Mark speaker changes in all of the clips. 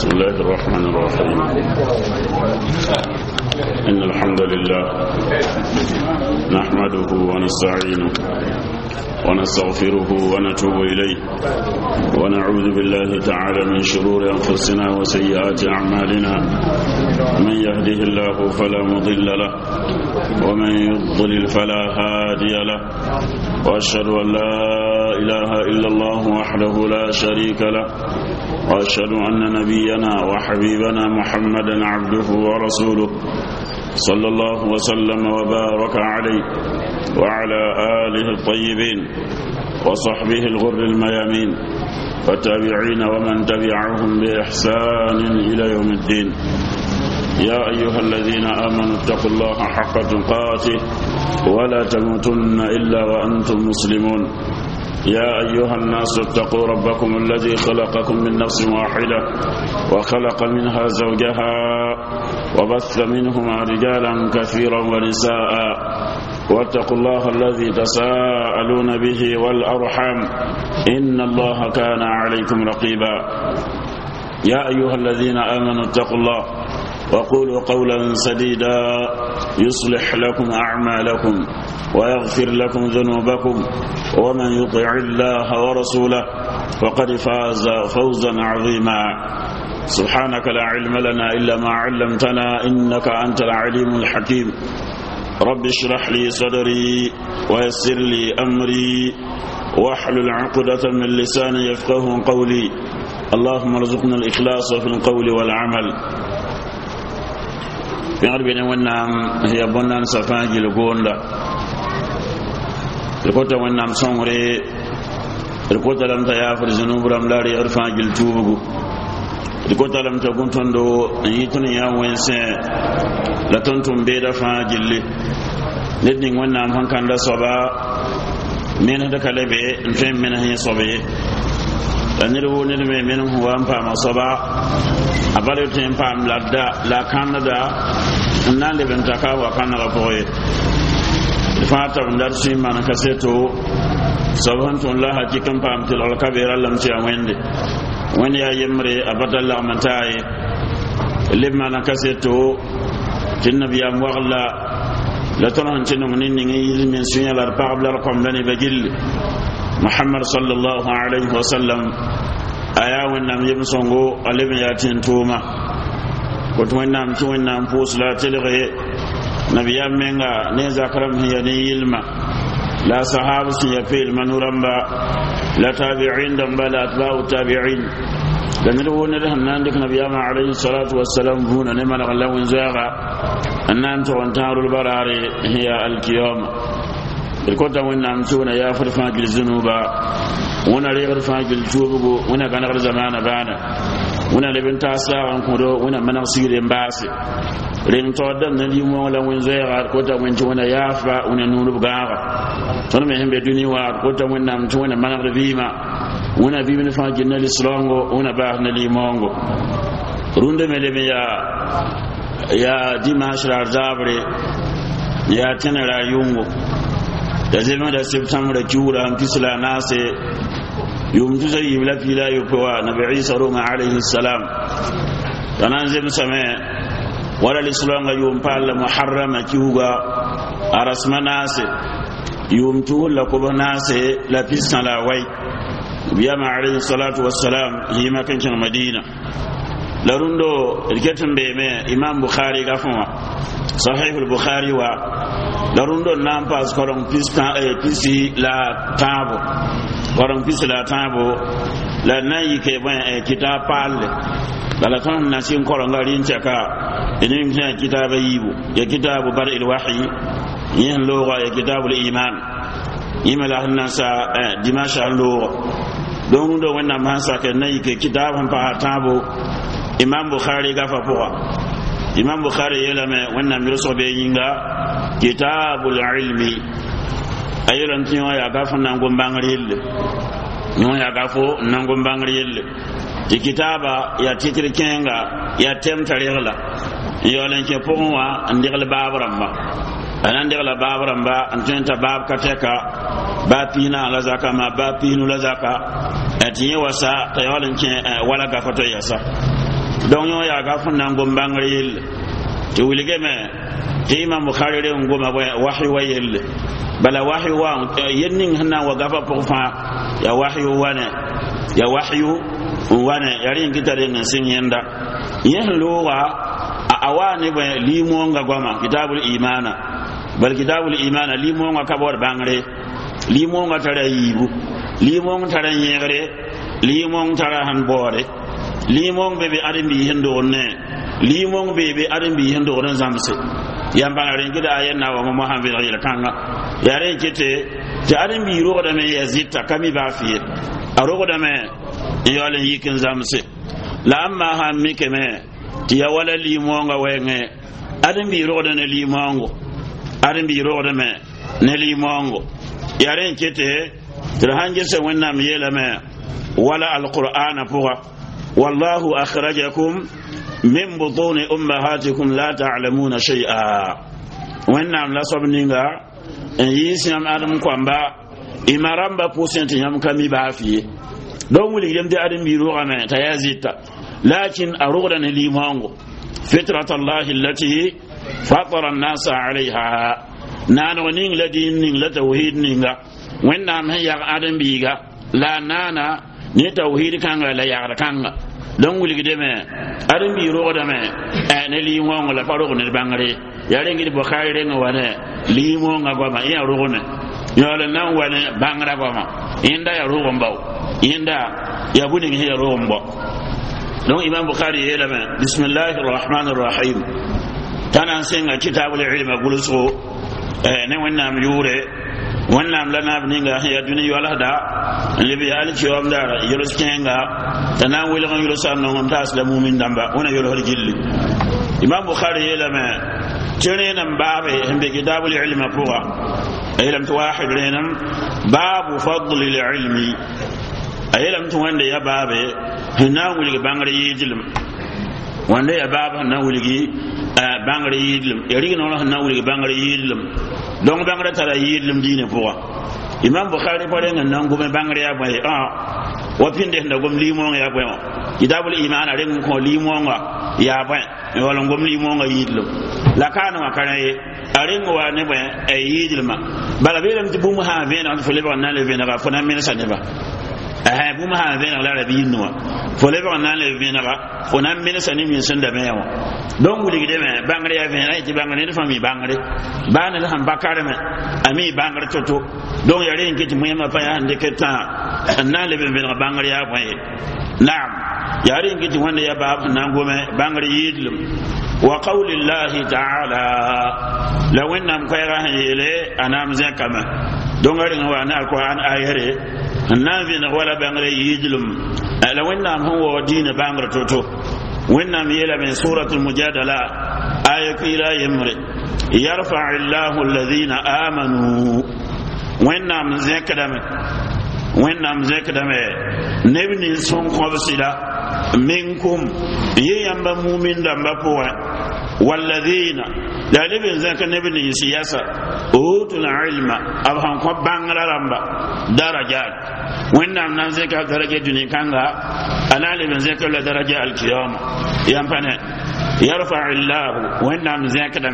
Speaker 1: بسم الله الرحمن الرحيم. إن الحمد لله نحمده ونستعينه ونستغفره ونتوب إليه ونعوذ بالله تعالى من شرور أنفسنا وسيئات أعمالنا. من يهده الله فلا مضل له ومن يضلل فلا هادي له، وأشهد أن لا إله إلا الله وحده لا شريك له، وأشهد أن نبينا وحبيبنا محمدا عبده ورسوله صلى الله وسلم وبارك عليه وعلى آله الطيبين وصحبه الغر الميامين والتابعين ومن تبعهم بإحسان إلى يوم الدين. يا أيها الذين آمنوا اتقوا الله حق تقاته ولا تموتن إلا وأنتم مسلمون. يا أيها الناس اتقوا ربكم الذي خلقكم من نفس واحدة وخلق منها زوجها وبث منهما رجالا كثيرا ونساء، واتقوا الله الذي تساءلون به والأرحام إن الله كان عليكم رقيبا. يا أيها الذين آمنوا اتقوا الله وقولوا قولا سديدا يصلح لكم أعمالكم ويغفر لكم ذنوبكم، ومن يطع الله ورسوله فقد فاز فوزا عظيما. سبحانك لا علم لنا إلا ما علمتنا إنك أنت العليم الحكيم. رب اشرح لي صدري ويسر لي أمري واحلل عقدة من لساني يفقه قولي. اللهم ارزقنا الإخلاص في القول والعمل. في عربنا ونعم هي بنان سفاجي لقوندا الكوتا ونعم صنغري الكوتا لم تيافر زنوب رملاري أرفاجي التوبو الكوتا لم تكن تندو يتني يا وينسان لتنتم بيدا فاجي لدن ونعم هنكان دا صبا من هدك لبي نفهم من هي صبي لنرو نرمي منه هو أمبام صبا أبالي تنبام لدى لا كاندا نان لبنتكا وكان رفوه فاتا ندرسي ما نكسيتو سبحانه الله كم بام تلو الكبير لم تيويندي وين يا يمري أبدا الله منتاي لما نكسيتو النبي أموغلا لتنهن تنو منين من سنة الأرباب لرقم لني بجل محمد صلى الله عليه وسلم aya wannam yemsongo alebe yatin tuma ko to wannam to wannam pusla telere nabiyam menga ne zakaram hiya ni ilma la sahabu ya fil manuramba la tabi'in damba la atba'u tabi'in dan wona da nan dik nabiyam alayhi salatu wassalam huna ne man galawin zaga annan to wantarul barare hiya al-qiyamah الكوتا وينام تونا يا فرفان الذنوبا ونا ريغر فاجل توبو ونا كان غير زمان بانا ونا لبن تاسا انكودو ونا مناصير امباسي رين تودن ندي مو لا وين زيغا كوتا وين تونا يافا ونا نور بغاغا تون مهم بدوني وا كوتا وينام تونا منغر بيما ونا بيبن فاجل نلي سلونغو ونا باخ نلي مونغو رونده ملي يا ديماش رازابري يا تنرا يونغو da zama da september jura amtisla nase yumtu zai yibla fila yuwa nabi Isa roma alayhi salam tanan zem same wala lislanga yum pal muharrama kiuga arasma nase yumtu la kubanase la pisna la wai biyama alayhi salatu wassalam hima kan madina larundo ilketum be me imam bukhari gafuma sahih al-bukhari wa larundo nampas korong pisi la tabo korong pisi la tabo la nayi ke ban kitab palle la tan nasin korong garin chaka inin ya kitaba yibu ya kitabu bar'il wahyi yin lugha ya kitabul iman yima la nasa dimasha lugha don do wannan masa ke nayi ke kitaban pa tabo imam bukhari gafa poa imam bukhari yelame wannan mirso be yinga kitabul ilmi ayiran tiyo ya gafa nango bangril nyo ya gafo nango bangril ti kitaba ya titri kenga ya temtarela yolen ke ponwa ndigal babramba anan ndigal babramba antenta bab kateka bapina la zaka ma bapinu la zaka atiye wasa tayolen ke wala gafato yasa don yo ya ga fun nan gom bangril to wilige me te Imam Bukhari re ngoma wahyi wayel bala wahyi wa yenning hanna wa gafa pofa ya wahyu wane yari ngitare na sinyenda yehlowa awani ba limonga goma kitabul imana bal kitabul imana limonga kabor bangre limonga tara yibu limong tara yegre limong tara hanbore limong bebe arimbi hendo ne limong bebe arimbi hendo ran zamse yamba ren gida ayanna wa muhammad ghayla kanga yare kete ta arimbi ro da me yazita kami ba fi aro da me yole yikin zamse la amma ha mike me ti ya wala limonga wenge arimbi ro da ne limongo arimbi ro da me ne limongo yare kete tırhanje se wennam yelame wala alqur'ana puga wallahu akhrajakum min butuni ummahatikum la ta'lamuna shay'a wennam la sobninga en yisam adam kwamba imaramba pusenti nyam kami bafi do muli demde adam biro ame tayazita lakin arugda ne limango fitratallahi allati fatara an-nasa 'alayha nano ning ladin ning la tawhid ninga wennam he yag adam biga la nana ni tawhid kanga la yag kanga don wuli gideme adam bi ro dame ne li ngongo la faro ne bangare yare ngi Bukhari re ngwane li ngonga goma ya ro ne yole nan wane bangara goma inda ya ro gomba inda ya buni ngi ya ro gomba don Imam Bukhari yelame bismillahir rahmanir rahim tanan senga kitabul ilm guluso ne wennam yure wannan lana bninga ya duniya wala da libi alki wa mdara yuruskenga tanawil ngan yurusan non tas da mu'min damba wana yul hor jilli Imam Bukhari yelama tene nan babe hembe kitabul ilm fuqa aylam wahid lenam babu fadl al ilmi aylam to wanda ya babe hinawil ga bangare yidilm wanda ya babe hinawil gi bangare yidilm yari no hinawil ga bangare yidilm donc bangare tara yidlum dine poa Imam Bukhari pare nan gume bangare ya boy wa pinde nda gom limon ya boy kitabul iman ren ko limon ya boy wala gom limon yidlum la kana makane aren wa ne boy ay yidluma bala belam tibum ha vena fo leba nan le vena fo nan men saneba bum ha vena la rabi no fo leba nan le vena fo nan men sanim min sanda mewa donc wuli gide me bangare ya vena ti bangare fa mi bangare bana la han bakare me ami bangare toto donc yare ngiti muyema pa ya hande keta nan le vena bangare ya boy na'am yare ngiti wanda ya bab nan gome bangare yidlum wa qawli llahi ta'ala law innam khayra hele anam zakama donc ari wa na alquran ayere nan vena wala bangare yidlum law innam huwa dina bangare toto وإنما يلا من سورة المجادلة آية إلى يمر يرفع الله الذين آمنوا وإنما ذكر نبني سون قبسلا منكم ييامب مؤمن دمبوا والذين لا لبن ذكر نبني سياسة أوتوا العلم أبهم قبان رمبا درجات وإنما ذكر درجة دنيا كانغا أنا لبن ذكر لدرجة القيامة ينفنا يرفع الله وإنما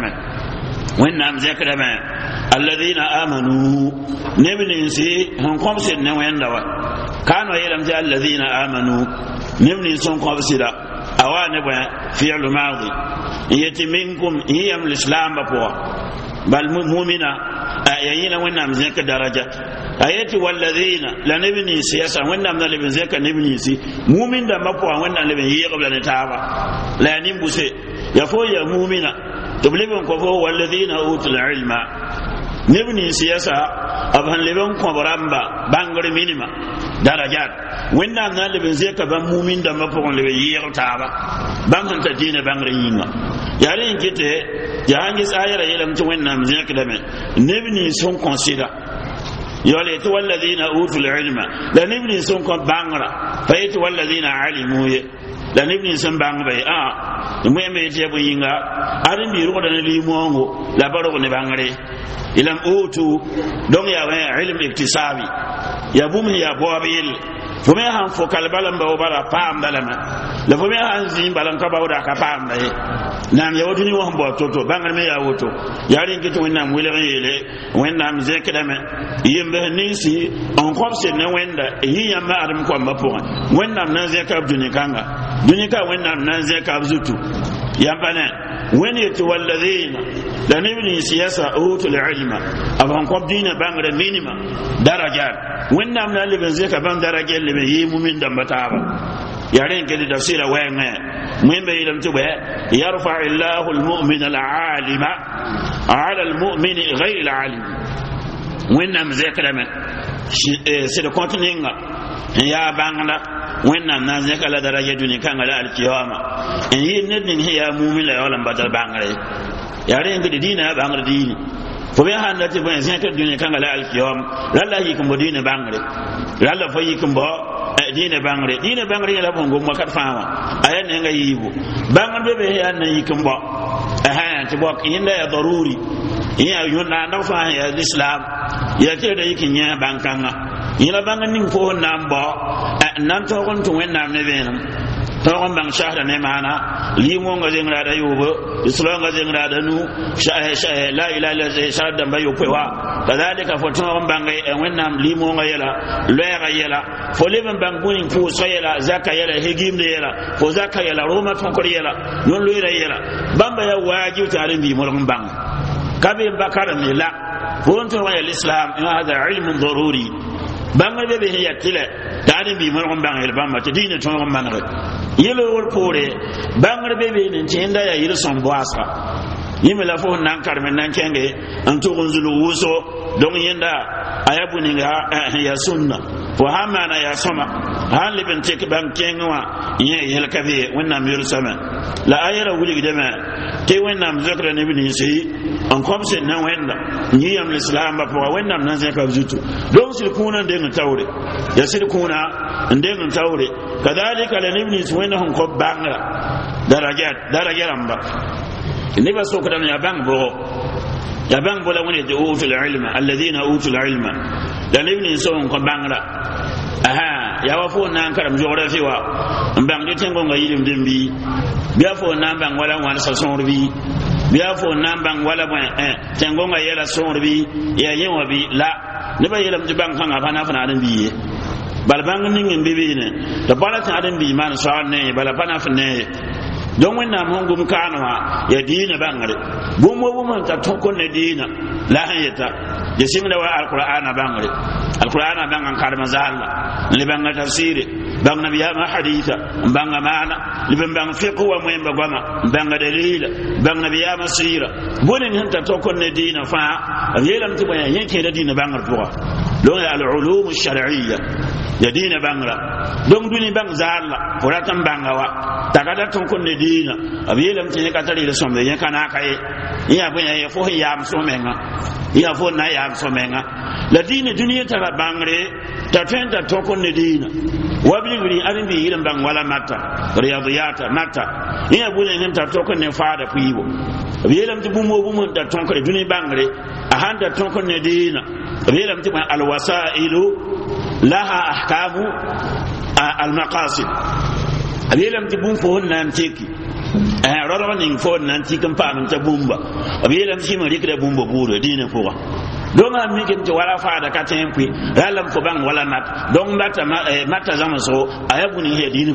Speaker 1: ذكر الذين آمنوا نبني سي هم قمسي نوين دوا كانوا يلم جاء الذين آمنوا نبني سن قمسي دا أوان فعل ماضي يتي منكم هي من الإسلام بقوة بل مؤمنة أيين وإنما ذكر درجة ayati walladhina la nabni siyasa wanda amna leben zaka nabni si mu'min da mapwa wanda leben yi qabla ne taaba la nimbuse ya fo ya mu'mina to leben ko fo walladhina utul ilma nabni siyasa abhan leben ko baramba bangare minima darajat wanda amna leben zaka ban mu'min da mapwa leben yi taaba ban hanta dina bangare yinga yare ngite ya hangi tsayara yelam to wanda amna zaka da men nabni son consider يوليت والذين أوتوا العلم لن ابن سنكم بانغرا فايت والذين علموا لن ابن سن بانغبي المهم يجيبوا ينغا أرن بيرو دان ليمونغو لا بارو ne bangare ilam utu don ya wa ilm iktisabi ya bum ya bobil fo me han fo kal balam ba bara pam dalama la fo me han zin balam ka bawda ka pam dai nam ya wotuni wo mbo toto bangal me ya woto yari ngi to wennam wele yele wennam zekdame yimbe nisi on kopse ne wenda yi yamba adam ko mba pour wennam nan zekab dunikanga dunika wennam nan zekab zutu yamba ne ونيت والذين لنبني سياسة أوتوا العلم أفهم قبضين بانغر مينما درجات وإننا من اللي بنزيك بان درجات اللي بيهيموا من دم بتابا يعني كده تفسير وين من بيلم تبه يرفع الله المؤمن العالم على المؤمن غير العالم وإننا مزيك لمن سيدكونتنينغا يا بانغلا wẽnnaam na n zẽka la daraja dũni kãngã la alkiyaama n yɩɩd ned ning sẽn yaa mumin la yaool n batar bãngre yaa rẽngd dĩinã yaa bãngr dĩini fo me sãn la tɩ bõe zẽk dũni kãngã la alkiyaam rala yik n bo dĩinã bãngre rala fo yik n bo dĩinã bãngre yẽla bõn gom wakat fãa wã a yaa nenga yiibu bãngr be be yaa na yik n bo tɩ bõk yẽnda yaa daruri yẽ yõn-naandg fãa sẽn yaa lislam yaa tɩrda yik n yẽ bãn-kãngã yẽla bãng ning fo n na n bao nan tõog n tɩ wẽnnaam ne vẽenem tõog n bãng sahda ne maana liimõnga zeng raada yoobo islaoongã zeng raada nu la ilaha illa shahad dãmba yopoe wa kadhalika fo tõog n bãng wẽnnaam liimõnga yɛla loɛɛgã yɛla fo leb n bãng bũning pʋʋsgã yɛla zaka yɛla hegimde yɛla fo zaka yɛla roma tõkr yɛla yõn-loeera yɛla bãmba yaa waajib tɩ ad n biimorg n bãng ka be n ba karemne la fo n tõog n ya lislam hada ilmun daruri bãngr be be sẽn ya tɩlɛ taadin bi morgon bang el bamba te dine ton manre yelo wol pore bangre bebe nen tenda ya yelo son boasa yime la fo nan karmen nan kenge an to gonzulu wuso don yenda ayabu ninga ya sunna fo hamana ya soma han liben tek bang kengwa ye yel kabe wonna mir sama la ayra wuli gidema te wonna mzakra ne bini si an komse nan wenda ni yam l'islam ba fo wonna nan zaka zutu don sil kuna den tawre ya sil kuna ndeng tawre kadhalika la ibn iswainahum qabbanga darajat amba ni ba sokra ya bang bo la woni de utul ilma alladhina utul ilma la ibn iswain qabbanga ya wa fo nan karam geography wa mbang de tengo nga yilim dembi biya fo nan bang wala wan sa sonrbi biya fo nan bang wala tengo nga yela sonrbi ya yewa bi la ne ba yelam de bang kanga fana fana dan biye bal bang ning bibi ne to bala ta adam bi man so ne bala pana fne don wannan mun gum kanwa ya dina bangare gumo mun ta tokon ne dina la hayata ya simna wa alqur'ana bangare alqur'ana bangan karma zalla li banga tafsiri banga biya ma haditha banga maana li banga fiqh wa muhim bagama banga dalila banga biya masira bonin hanta tokon ne dina fa yelam to bayan yake da dina bangar tuwa lo ya al-ulum ash-shar'iyya ya dina bangra don duni bang zalla horatan bangawa tagada ton kon ne dina abiyelam tine katari le sombe yen kana kai ya bunya ya fo ya msomenga ya fo na ya msomenga la dina duniya tara bangre ta tenda ton kon ne dina wabiri arin bi yilam bang wala mata riyadiyata mata ya bunya nim ta ton kon ne faada puibo abiyelam tu bumo ta ton kon duni bangre a handa ton kon ne dina abiyelam tu alwasailu laha ahkamu almaqasid abiyelam ti bum fo nan teki roro ning fo nan ti kan pa ta bumba abiyelam ti mari kre bumba buru dina fo don am mi ken to wala fa da ka tempi ralam ko bang wala mat don mata zama so ayabuni he dini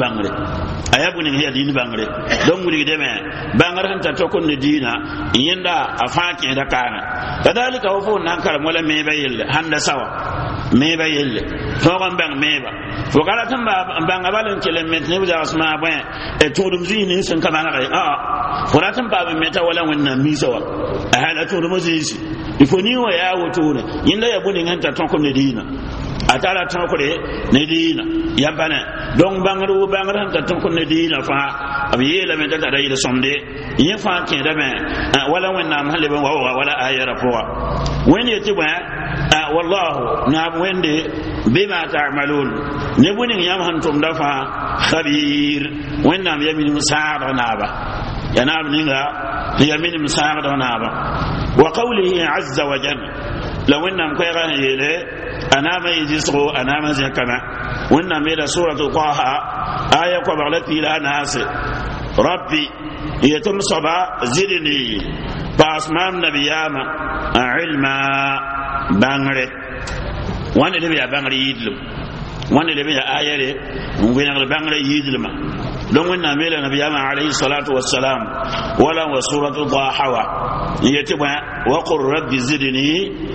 Speaker 1: bangre don wuli de me bangar han ta to kon ne dina yenda afake da kana kadalika fo nan kar wala me bayil handa sawa me bayil to gon bang meba fo kala tamba banga balen kilomet ne da asma ba e to dum zini sun kama na kai fo ratan ba me ta wala wannan misawa a hala to dum zini ifoni wa ya woto ne yinda ya buni nganta ton ko ne dina atara ton ko ne dina yabana don bangaru bangaran ta ton ko ne dina fa abiye la men ta da yi somde yin fa ke da me wala wannan halle ban wala ayara fo wani yati ba wallahu na wende bima ta'malun ne bunin yam hantum dafa khabir wannan yamin musa'ada na ba yana abninga yamin musa'ada na ba wa qawlihi azza wa jalla law annam khayran yele ana ma yajisru ana ma zakama wẽnnaam meela suratu taha aya koabg la piila a naase rabbi yetum soaba zidni paasmaam nabiyaama ilma bãngre wãnde leb yaa bãngr yɩɩdlem wãnde leb yaa ayare n wẽnegd bãngr yɩɩdlmã donc wẽnnaam meela nabiyaama alayhi salatu wassalam wala wa suratu taha wa n yetɩ bõe waqul rabbi zidni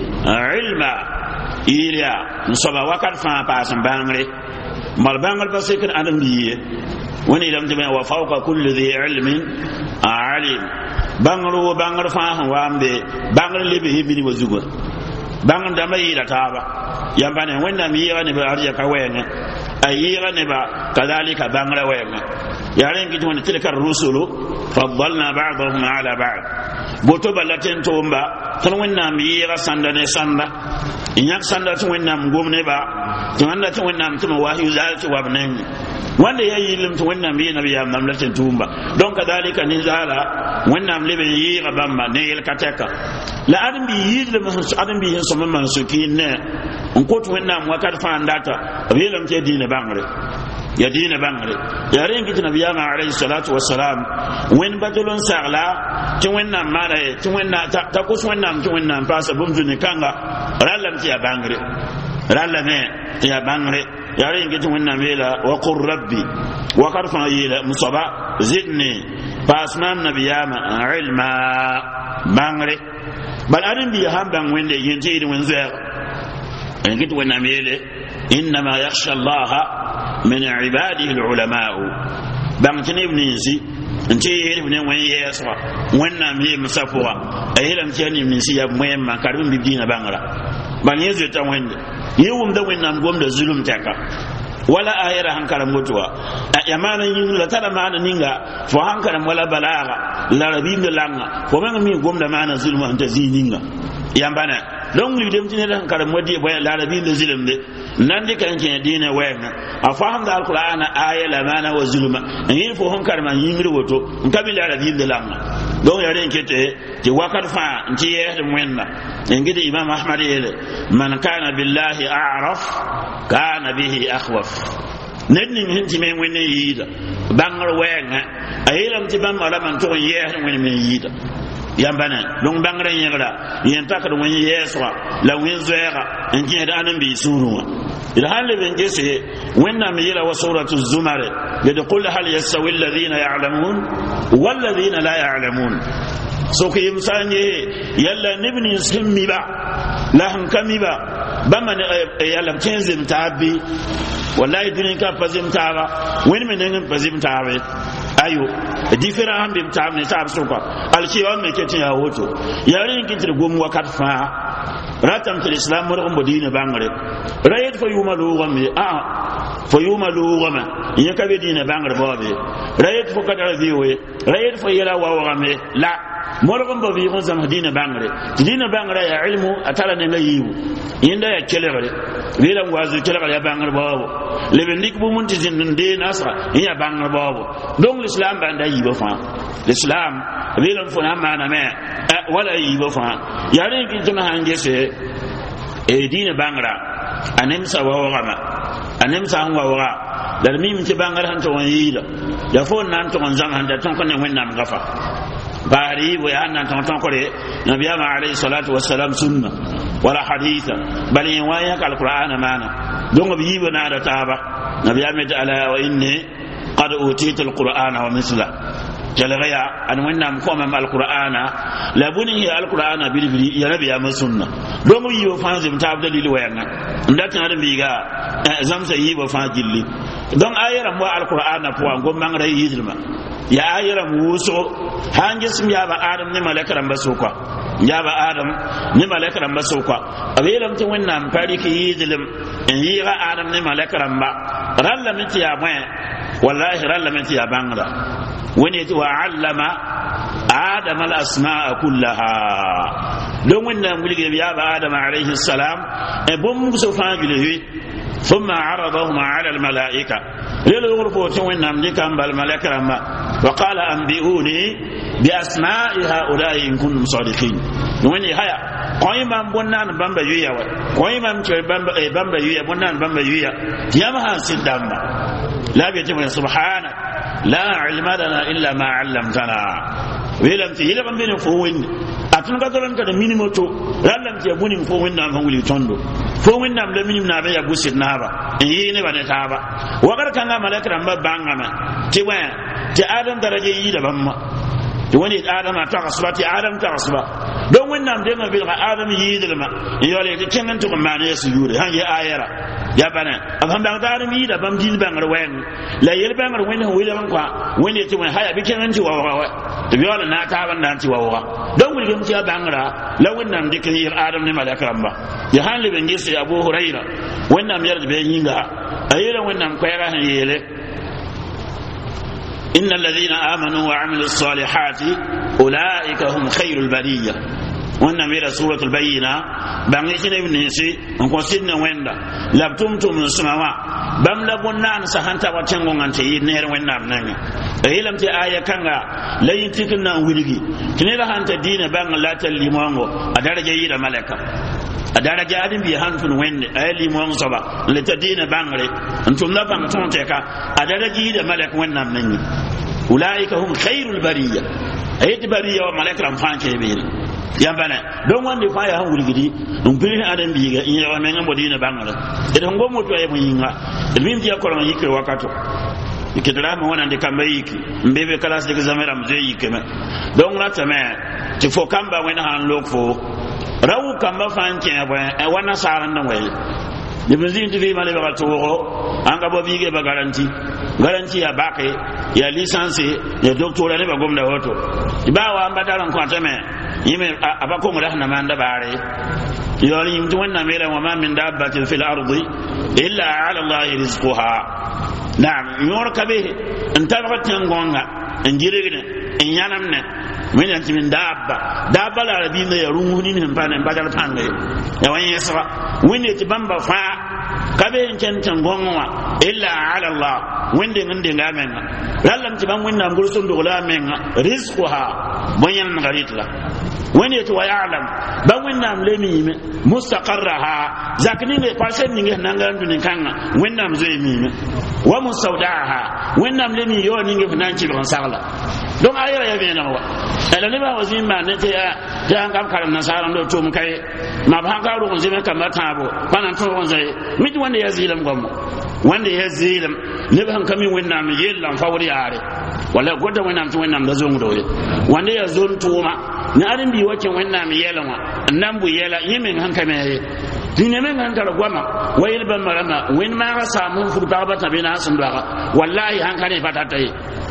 Speaker 1: ilma yɩɩl n soaba wakat fãa paas n bãngre mal bãngr pa sekd ãdem biye wẽnd yeelame tɩ wa fawqa kulli dhi ilmin alim bãngr wo bãngr fãa sẽn wa n be bãngr leb yɩ wa zugã bãngr dãmbã yɩɩla taaba yamba ne wẽnnaam yɩɩga nebã arzaka wɛɛngẽ a yɩɩga nebã kadalika bãngrã wɛɛngẽ yaa rẽn kɩ tɩ wẽnd tilka rusulu faddalna ba'dahum ala ba'd boto bala tẽn tʋʋmba tõnd wẽnnaam yɩɩga sãnda ne sãnda n yãk sãnda tɩ wẽnnaam gom nebã tɩ wãnda tɩ wẽnnaam tɩ me wasyu zaal tɩ wab nengẽ wãnde yaa yɩɩlem tɩ wẽnnaam yɩɩ nabiyaam nam la tẽn tʋʋmba donc kadalika ninzaala wẽnnaam leb n yɩɩga bãmba ne yel-ka tɛka la ãdem-bi yɩɩdlem ãdem-bi sẽn sõm n maan sũ-kɩɩn ne n kot wẽnnaam wakat fãa n data b yeelame tɩ ya dĩinã bãngre ya dĩinã bãngre yaa rẽn kɩ tɩ nabiyaamã alayhi salatu wasalam wẽnd batol n sagla tɩ wẽnnaam maana ye tɩ wẽnnaam t'a kos wẽnnaam tɩ wẽnnaam paasa bũmb dũni kãnga rallame tɩ ya bãngre rallame tɩ ya bãngre yaa rẽn kɩ tɩ wẽnnaam yeela waqul rabbi wakat fãa yeela m soaba zidni paasmaam nabiyaamã ilma bãngre bal ãdem-bi sãn bãng wẽnde yẽn tɩ yɩɩd wẽn zoɛɛg كنت وناميله إنما يخشى الله من عباده العلماء بانتني ابنيسي انت يعرفني وين يسرى وين نامي مسافوا أيلم تاني من سياب مهم ما كارون بيدينا بانغرا بان يزوج وين يوم ده وين نام قوم ده ظلم تكا ولا آيرا هنكرم متوا يا مانا ينلا ترى مانا نينغا فهنكرم ولا بلاغا لا ربيم لانغا فمن مين قوم ده مانا ظلم أنت زينينغا يامبانا لون لي دم تني لان كرم ودي بوي لا ربيم ده ظلم ده ناندي كان كان دين وين افهم ده القران آية لا مانا وظلم نين فهم كرم ينغري وتو نكبي لا ربيم ده لانغا دون يارين كته تي وكر فا انتي يهدم ويننا انغدي امام احمد من كان بالله اعرف كان به اخوف ندني هنتي من وين ييدا بانغر وين ايلم تي بام ولا من تو يهدم وين من ييدا yambana long bangre yegla yen takar won yeswa la win zoera en ki da nan bi suruwa ila halle ben gese wenna mi yela wa suratu zumar yadqul hal yasawi alladhina ya'lamun wal ladhina la ya'lamun so ki imsanye yalla nibni simmi ba la hankami ba bama yalla tenzim tabi wallahi dinin ka fazim taba wen men ngam fazim tabe ayo différent hambe tab ne tab so kwa alkiwa me ketin ya woto yarin kintir gom wakat fa ratam til islam mo ko dina bangare rayet fa yuma lugam fa yuma lugam yaka be dina bangare babe rayet fa kadara biwe rayet fa yala wa wame la mo ko bi ko zam dina bangare ya ilmu atala ne layibu yinda ya kelere wela wazu kelere ya bangare babo lebe ndik bu munti zin de nasra ya bangare babo donc l'islam banda yibo fa l'islam wela fo na mana me wala yibo fa yare ki tuna hangese e dina bangara anem sa wa wama anem sa wa wa dar mim ti bangara han to yida ya fo nan to zang han da ton ko ne wennam gafa bari wo ya nan ton ko re nabiyama alayhi salatu wassalam sunna wala haditha bali wa ya kal qur'ana mana dongo bi yibo na da taba nabiyama ta ala wa inni qad utitu alqur'ana wa mithla jalagaya an wannam ko mam alqur'ana la buni alqur'ana bilbili ya nabiyama sunna dongo yibo fanzim ta dalil wayanga ndata na biga zamsa yibo fa jilli don ayara mo alqur'ana po ngom mangra yidilma ya ayara muso hangis ya ba adam ne malakaran basokwa ya ba adam ne malakaran basokwa abelam tin wannan fariki yidilim in yi ga adam ne malakaran ba ralla miti ya mai wallahi ralla miti ya bangra wani wa allama adam al asma'a kullaha don wannan gulge ya ba adam alayhi salam e bom muso fa gulwe ثم عرضهم على الملائكة للغرفة وإنهم لكم بالملائكة وقال أنبئوني بأسماء هؤلاء إن كنتم صادقين وإني هيا ko imam bonnan bamba yuya wa ko imam ke bamba yuya bonnan bamba yuya yama ha sidamba la bi ta subhana la ilma lana illa ma 'allamtana welam ti yele bambe fo wonni atun ga dolan ka da minimoto rallam ti bunin fo wonna ma wuli tondo fo wonna am da minim na ba ya busit na ba yi ne ba ne ta ba wa gar kan malaka ran ba banga ma ti wa ti adam daraje yi da bamma ti wani adam ta kasba ti adam ta kasba don wannan da ma bil adam yi da ma yole ti kenan to ma ne su yure han ya ayara ya bana afan da adam yi da bam din bangar wen la yel bangar wen ho wile man kwa wani ti wani haya bi kenan ti wa to bi wala na ta ban dan ti wa don wuli gam ti bangra la wannan dikin yi adam ne malaka ran ba ya han le ben gese Abu Huraira wannan yar da ben yinga ayira wannan kwayara han yele إن الذين آمنوا وعملوا الصالحات أولئك هم خير البرية وانا ميرا سورة البينة بانيشن ابن نسي انقصدنا ويندا لابتمتم من السماوات بام لبنان سهانتا واتنغو انتي نير ويندا بنانيا ايلم تي آية كانغا لا ينتكنا ويلغي كنيلا هانتا دين بان لا تليمونغو أدارجا يدا ملكا adaraja adin bi hanfun wende ayli mon soba le tadina bangre antum la bang tonteka adaraji da malak wannan nan ulaika hum khairul bariya ayati bariya wa malak ram fanke be ya bana don wanda fa ya hawul gidi dum birin adam bi ga in ya men bodina bangre idan go moto ay mun yinga min dia ko ran yike wakato ikidara ma wannan de kamba yiki mbebe class de zamera mze yike me don rata me ti fo kamba wena han lokfo rawu kamba fanke ba wana saran nan waye de bezin ti fi male ba to an ga bobi ge ba garanti ya bake ya licence ya doctora ne ba gomna hoto ibawa ambataran ko tame yime abako mu rahna manda bare yori yimtu wannan mera wa ma min dabbatin fil ardi illa ala Allah rizquha na'am yorka be antabatan gonga injirigine inyanamne min yanti min dabba la rabi ne yaruni min bana badal pande ya wani yasra wani ti bamba fa kabe encan gonwa illa ala Allah wende ngende ngamen lallam ti ban winna ngursun do la men rizquha boyan ngaritla wani to wa ya'lam ban winna lemi me mustaqarraha zakni ne parsen ni nanga nduni kanga winna mzoi mi wa musawdaha winna lemi yo ni ngi nanci ban sagla don ayira ya bena wa ala ne ba wazin ma ne ta an kam karam nasara ndo tum kai ma ba ka ru zime kamata bo bana to on zai miji wanda ya zilam gommo wanda ya zilam ne ba kami wenna mi yellan fawri are wala goda wenna to wenna da zongu doye wanda ya zon tuma na arin bi wakin wenna mi yelan wa nan bu yela yimin hankame dine men hankala gwama wayil ban marama wen ma ga samu furta ba tabina sun daga wallahi hankane fatatai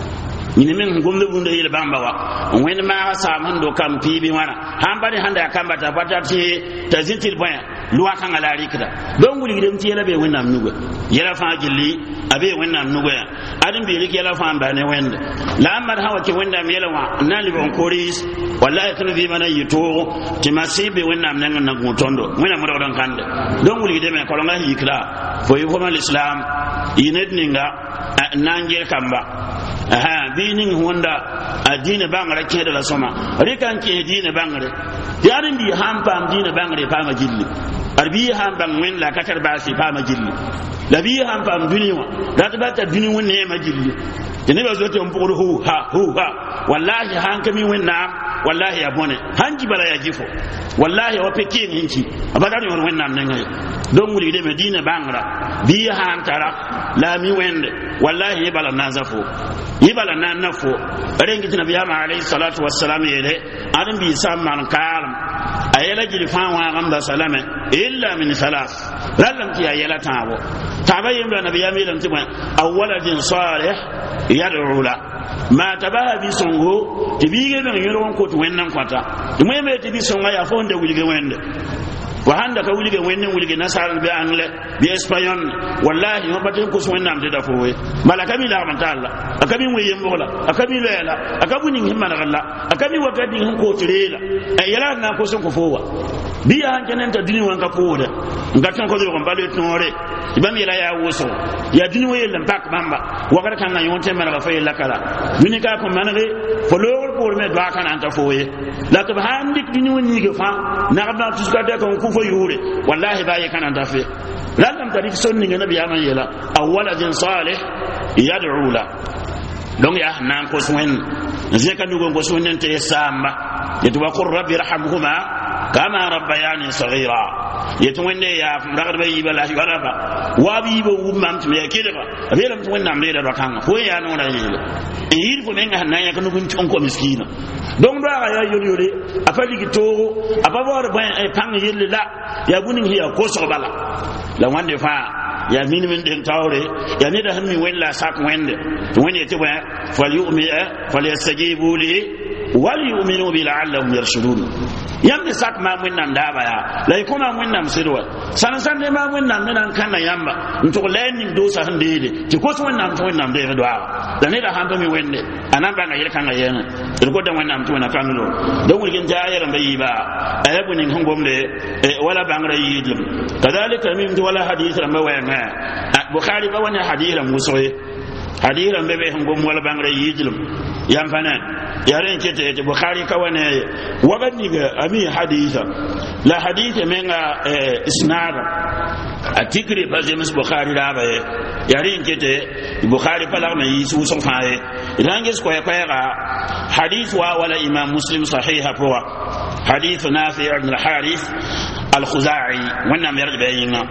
Speaker 1: ni men gombe bunde yele bamba wa wen ma saman do kam pibi wana hambari handa kamba ta patati tazintil boya luwa kan alari kida don guli gidem ti yela be wennam nugo yela fa gilli abe wennam nugo ya adin bi rik yela fa amba ne wende la amar hawa ke wennam yela wa nali bon koris wallahi kan bi mana yito ti masibe wennam nan nan gutondo wena mo don kande don guli gidem ko nga yikra fo yi formal islam yinedninga nangir kamba aha dinin wanda adina bangare ke da soma rikan ke dina bangare yarin bi hampa dina bangare fa majilli arbi hampa wen la katar basi fa majilli labi hampa duniya da ta bata duniya ne majilli ne ba zo ta mpuru hu ha wallahi hankami wenna wallahi abone hanji bala ya jifo wallahi wa pekin hinki abadani won wenna nan ngay don wuli de medina bangra bi hantara la mi wende wallahi yibala nazafo yibala nan nafo rengi nabi alayhi salatu wassalam yele adam bi samman kalam ayela jili fanwa gamba salama illa min salas lallam ti ayela tabo tabayyin nabi yamilan tiba awwaladin salih yad'u la ma tabaha bi songo tibige ben yoron ko to wennan kwata dum yeme tibi songa ya fonde wulige wende wa handa ka wulige wenne wulige nasaran be angle bi espagnol wallahi ma batin ko so wennam de da fowe malaka mi la manta Allah akabi weye mbola akabi lela akabu ni himma na Allah akabi wakati hin ko tirela ayala na ko son ko fowa biya hankenen ta dini wanka koda ngaton ko do bale tonore ibam yela ya woso ya dini wo yelam pak bamba wakar kan na yonte mara fa yela kala mini ka ko manare fo lowol ko me ba kan anta foye la to handik dini woni ge fa na ba tuska de ko ku fo yure wallahi ba ye kan anta fe lam tarik sonni nabi ya man yela awwala jin salih yad'u la donc ya nan ko soen zeka nugo ko soen te samba yetu wa qur rabbi irhamhuma kama rabbayani saghira yetu wende ya ndaga be yibala yaraba wa bi bo wumam tme yakede ba abelam to wonna mreda do kan ko ya no na yele yir fo menga nan ya kanu gun ko miskina donc do ya yori afali ki to ababo ba pang yelle la ya bunin hiya ko so bala la wande fa ya min min den tawre ya ne da hammi wella sak wende to wende te ba falyu'mi falyastajibu li وليؤمنوا لعلهم يرشدون yamde sak ma mun nam daba ya la kuma mun nam sirwa san san de ma mun nam nan kan yamba to lenin do sa hande ti ko so nam to nam de do da ne da hando mi wende anan ba ngayel kan ngayena ko da wannan to na kanulo da wurgin jayar bai ba ayabu nin hangom de wala bangra yidim kadalika min wala hadith ran ba wayanga bukhari ba wani hadith ran musoye hadith ran be hangom wala bangra yidim yam fanan yaren kete te bukhari kawane wagani ga ami haditha la haditha menga isnada atikri bazemis bukhari da ba yaren kete bukhari pala me yisu so faaye rangis ko ya ga hadith wa wala imam muslim sahiha poa hadith nafi ibn al-harith al-khuzai wannan mai rabayina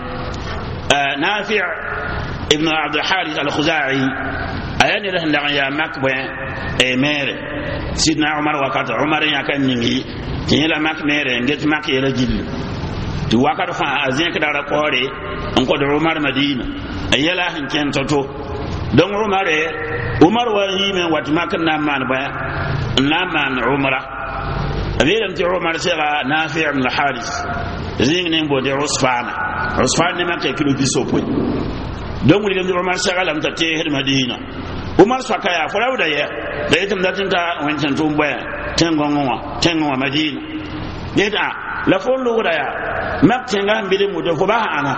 Speaker 1: nafi ibn abd al-harith al-khuzai ayani da ya makba mere sidna umar wakata umar ya kan ningi kila mak mere nget mak yela jilli tu wakata fa azin ka dara kore an ko do umar madina ayela han ken toto don umar wa yime wat mak na man ba na man umra abiram ti umar sira nafi' ibn al-haris zing ne bo de usfan ne mak kilo bisopo don wuli de umar sira lam ta te madina umar sakaya farawda ya da itam datin ta wancan tumba tengonwa madina deda la follo da ya mak tenga mbile mu do ba ana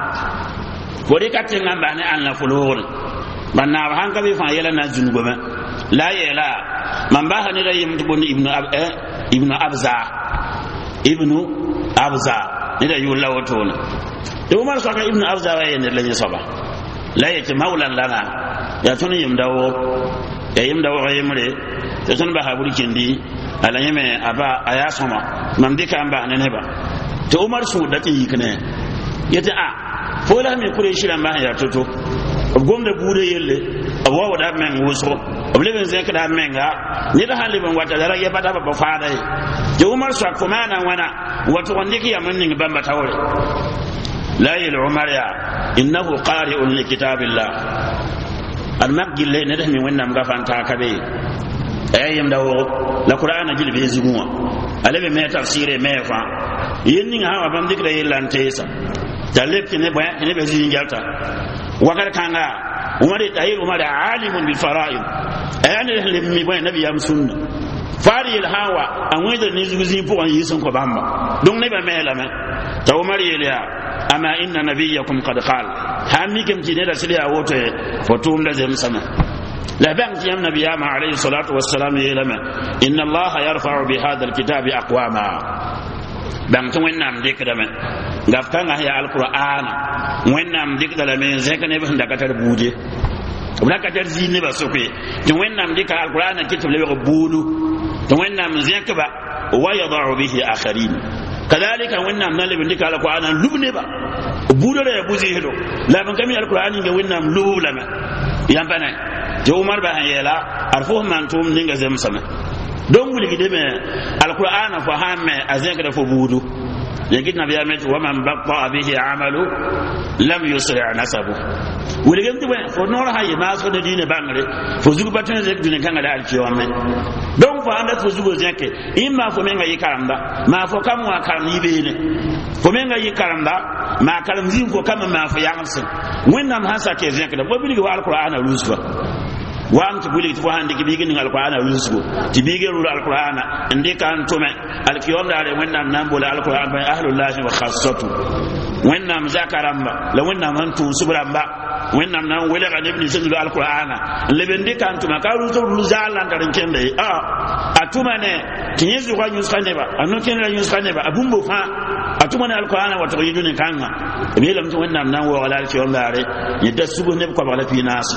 Speaker 1: ko de katenga ba ne an la follo banna han ka be fa yela na junugo ma la yela man ba hani da yim tubun ibnu abza ne da yulla wato ne de umar saka ibnu abza wa yende la saba la yake maulan lana ya tuni yim dawo yimre te tun ba haburi kindi ala yeme aba aya soma mam dika amba ne ba to umar su da tin yikne yata a fo la me kure shi ran ba ya toto gomda bude yelle awa wada men wuso obleben zeka da menga ni da haliban wata da ya bada ba fada je umar su ko mana wana wato wanda ke yamin bamba tawre la il umar ya innahu qari'un li kitabillah المقجل لي ندهم من وين مغفان تاكبي ايام داو القران جيل بي زغوا علي ما تفسير ما فا يني ها بام ديك لي لانتيسا تالب كني با كني بي زينجالتا وقال كانغا عمر عالم بالفرائض يعني اللي بي نبي ام سنه fari el hawa amwede ni zuzi pour yison ko bamba donc ne ba mela ma taw mari ya ama inna nabiyakum qad qal hamikem jine da sile awoto fotum da zem sama la bang jam nabiya ma alayhi salatu wassalam yelama inna allaha yarfa'u bi hadha alkitabi aqwama bang to wennam dik da men ngaf kanga ya alquran wennam dik da men zekane ba ndaka tar buje blaka tar zine ba sokwe to wennam dik alquran kitab le bulu to wennam zekba wa yad'u bihi akharin kadhalika wennam nalibin dik alquran lubne ba budo da buzi hido la ban kami alquran ga wennam lulama yambana je umar ba yela arfu man tum dinga zem sama don wuli gideme alquran fa hamme azeka da fo budu yagid nabiya met wa man batta bihi amalu lam yusri' nasabu wuli gemti ba fo nor haye ma so da dine bangre fo zugu batun zek dine kanga da alkiyamme don fa anda fo zugu zeke imma fo menga yikaramba ma fo kam wa kan yibene fo menga yikaramba ma kalam zin ko kam ma fo yangse wennam hasa ke zeke da bo biligi wa alquran rusfa wa am tibuli to hande ki bigi ngal qur'ana yusugo tibigi ru alqur'ana inde kan to me alkiyom dare wannam nan bola alqur'an bay ahlullah wa khassatu wannam zakaramba la wannam antu subramba wannam nan wala ga ibn sulu alqur'ana lebende kan to makaru to lu zalan darin kende atuma ne tinyezu kwa nyus kaneba anoken la nyus kaneba abumbo fa atuma ne alqur'ana wa tayidu ne kanga belam to wannam nan wa wala alkiyom dare yedda sugo ne ko bala fi nas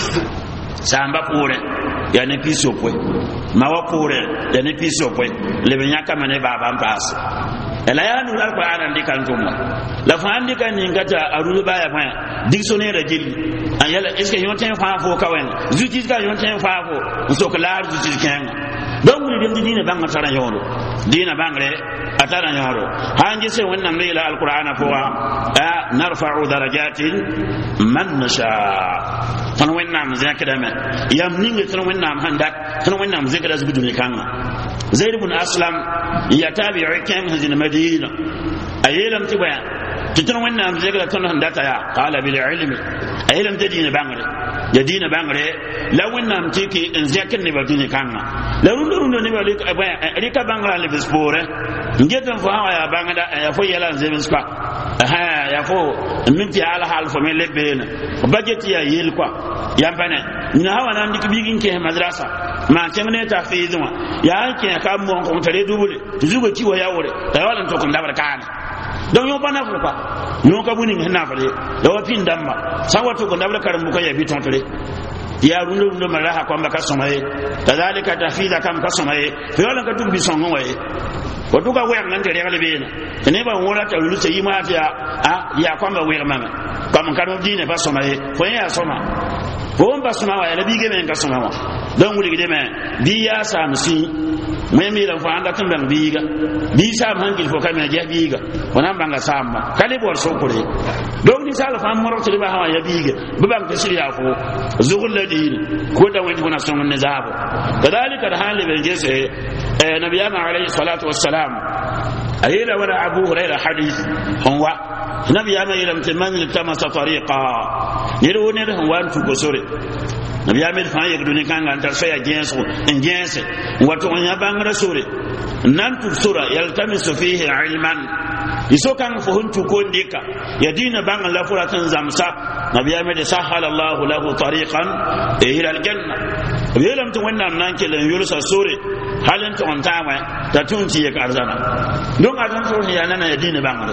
Speaker 1: samba pure ya ne piso kwe mawa pure ya ne piso kwe lebe nyaka mane baba mpas ela ya nu alqur'ana ndikan tumma la fa andika ni ngata arulu baya fa dictionnaire jil ayala est-ce que yonten fa fo kawen zuti ka yonten fa fo so kala zuti kenga donc ni dem dina banga tara yono dina bangre atara yono hanji se wannan ne la alqur'ana fo narfa'u darajatin man nasha tan wennam zakada me yam ninga tan wennam handak tan wennam zakada zubi ne kanga zaid ibn aslam ya tabi'i kan hazin madina ayelam tibaya tan wennam zakada tan handata ya qala bil ilmi ayelam tadina bangre ya dina bangre la wennam tiki en zakan ne badini kanga la rundo ne ba rika bangra le bispore ngetan fo hawa ya bangada ya fo yala zemin spa ya fo min fi ala hal fo me lebena budget ya yel kwa yambane na hawa nan dik bigin ke madrasa ma temne ta fizuma ya ke ka mo ko tare dubule zugo kiwo ya wore da wala to kun dabar kana don yo bana ko pa no ka bunin hina fare da wafin damma sawato kun dabar karam buka ya biton tare ya rundo maraha kwamba kasomaye kadhalika tafiza kam kasomaye to yola ka tubi songo waye watuka weya ngante rekale bena neba wora ta lulu seyi mati ya kwamba weya mama kama kanu dine basomaye fo ya soma fo mba soma wa ya bige men kasoma wa don wuli gide men biya samsi mwemi la fanda tambang biga bi sam hangil fo kamena je biga wana banga samma kale bor sokore don ni sala fam moro tele ba hawa ya biga babam tasiri ya fo zugul ladin ko da wani kuna son ne zabo kadalika da hali ben jese nabiyana alayhi salatu wassalam ayila wala abu hurairah hadith huwa nabiyana ila mtamani tamasa tariqa yero ne da wan tu ko sore nabiyana fa ya duni kanga antar saya genso en gense wato nya bangra sore nan tu sura yaltamisu fihi ilman isokan fo huntu ko ndika yadina bang la furatan zamsa nabiyana da sahala allah lahu tariqan ila aljanna yelam to wannan nan ke lan yulsa sore halin to ontama ta tunci ya karzana don azan so ne yana ya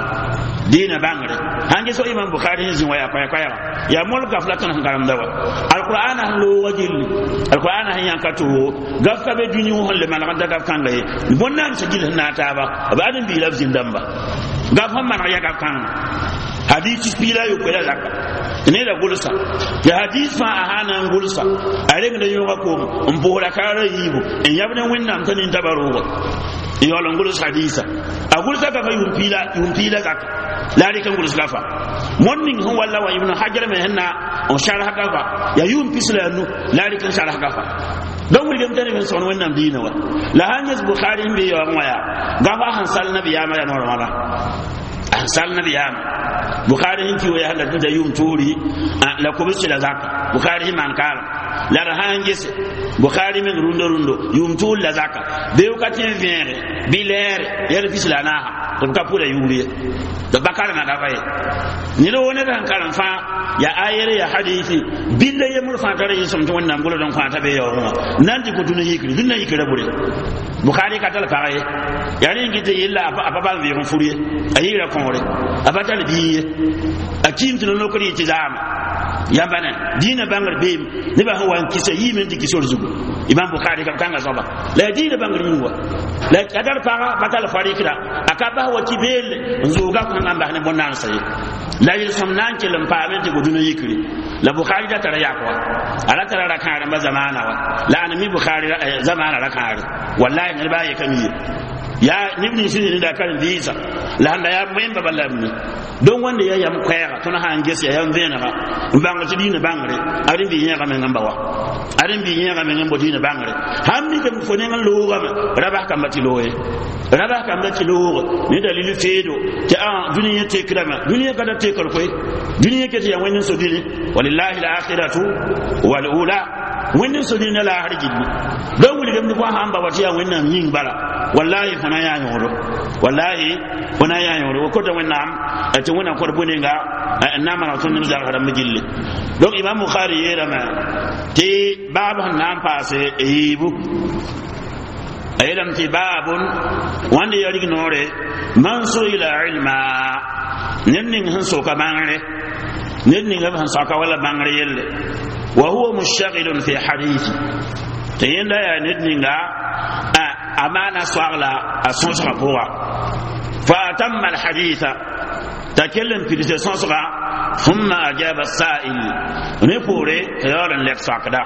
Speaker 1: dina bangare hange so imam bukhari zin waya kwaya ya mulka flatan hangaram dawa alqur'ana lo wajil alqur'ana han yankato gafka be duni holle man kan daga kan gaye bonnan se gil na ta ba abadin bi lafzin damba gafan man ya ga kan hadisi bila yo kala zakka ne da gulsa ya hadis fa ahana gulsa are mi da yo ko mbora kare yibo en yabne winnan tanin tabarugo yolon gulsa hadisa a gulsa ka fa yumpila zakka lari kan gulsa fa monnin hu walla wa ibn hajar mai hanna on sharha kafa ya yumpisla nu lari kan sharha kafa don wuri dem tane ben son wannan dina wa la hanas bukhari bi yawan waya gafa hansal nabi ya maya normal hansal nabi ya bukhari hinki wa halla da yum turi la ko bisila zakka bukhari man kala la rahangis bukhari men rundo yum tul la zakka be ukatin vere biler yer bisila na to ka pura yuri da bakara na dafaye ni lo wona kan karan fa ya ayere ya hadisi billa ya murfa tare yin sumtu wannan gulo don kwata be yawo nan di kutuna yikri dunna yikra bure bukhari ka tal faye ya rin gite yilla ababa be ron furiye ayira konore abatal biye akim tun lokori ti zama ya bana dina bangar be ni ba hawan kisa yimin di kisor zugo imam bukhari ka kanga soba la dina bangar yinwa la kadar faga batal farikra akaba wa kibel nzuga kan amba ne bonan sai la yil samnan ke lam paamen te goduna yikri la bukhari da tara yakwa ala tara rakare ba zamana wa la anami bukhari zamana rakare wallahi ne ba yakami ya nibni sini da kan visa la handa ya memba ballamni don wanda ya yam kwaya to na hangesi ya yam vena ba banga tidina bangare arin bi nyaka men ngamba wa arin bi nyaka men ngamba dina bangare hammi kam fo ne ngal lo gama raba kam bati loye raba kam bati lo ni dalilu fedo ta duniya te krama duniya kada te kal koy duniya ke ya wani so dini walillahi al-akhiratu wal ula wẽnnaam sodina la harjidni do wilgam ni ko hamba watiya wẽnnaam yĩng bala wallahi fana ya yoro wallahi fana ya yoro ko to wẽnnaam tɩ wẽnnaam kõ bõnenga nama na tõnd zag hara migille donc imam bukhari yeelame tɩ baab sẽn na n paase yiibu أيلم تباب وان يريك نوري من سئل علما ننين هنسو كبانغري ننين هنسو ولا بانغري وهو مشتغل في حديث تين لا ننين أمانة سواغلا أسنسغا بوا فأتم الحديث تكلم في السنسغا ثم أجاب السائل نفوري خيارا لك ساكدا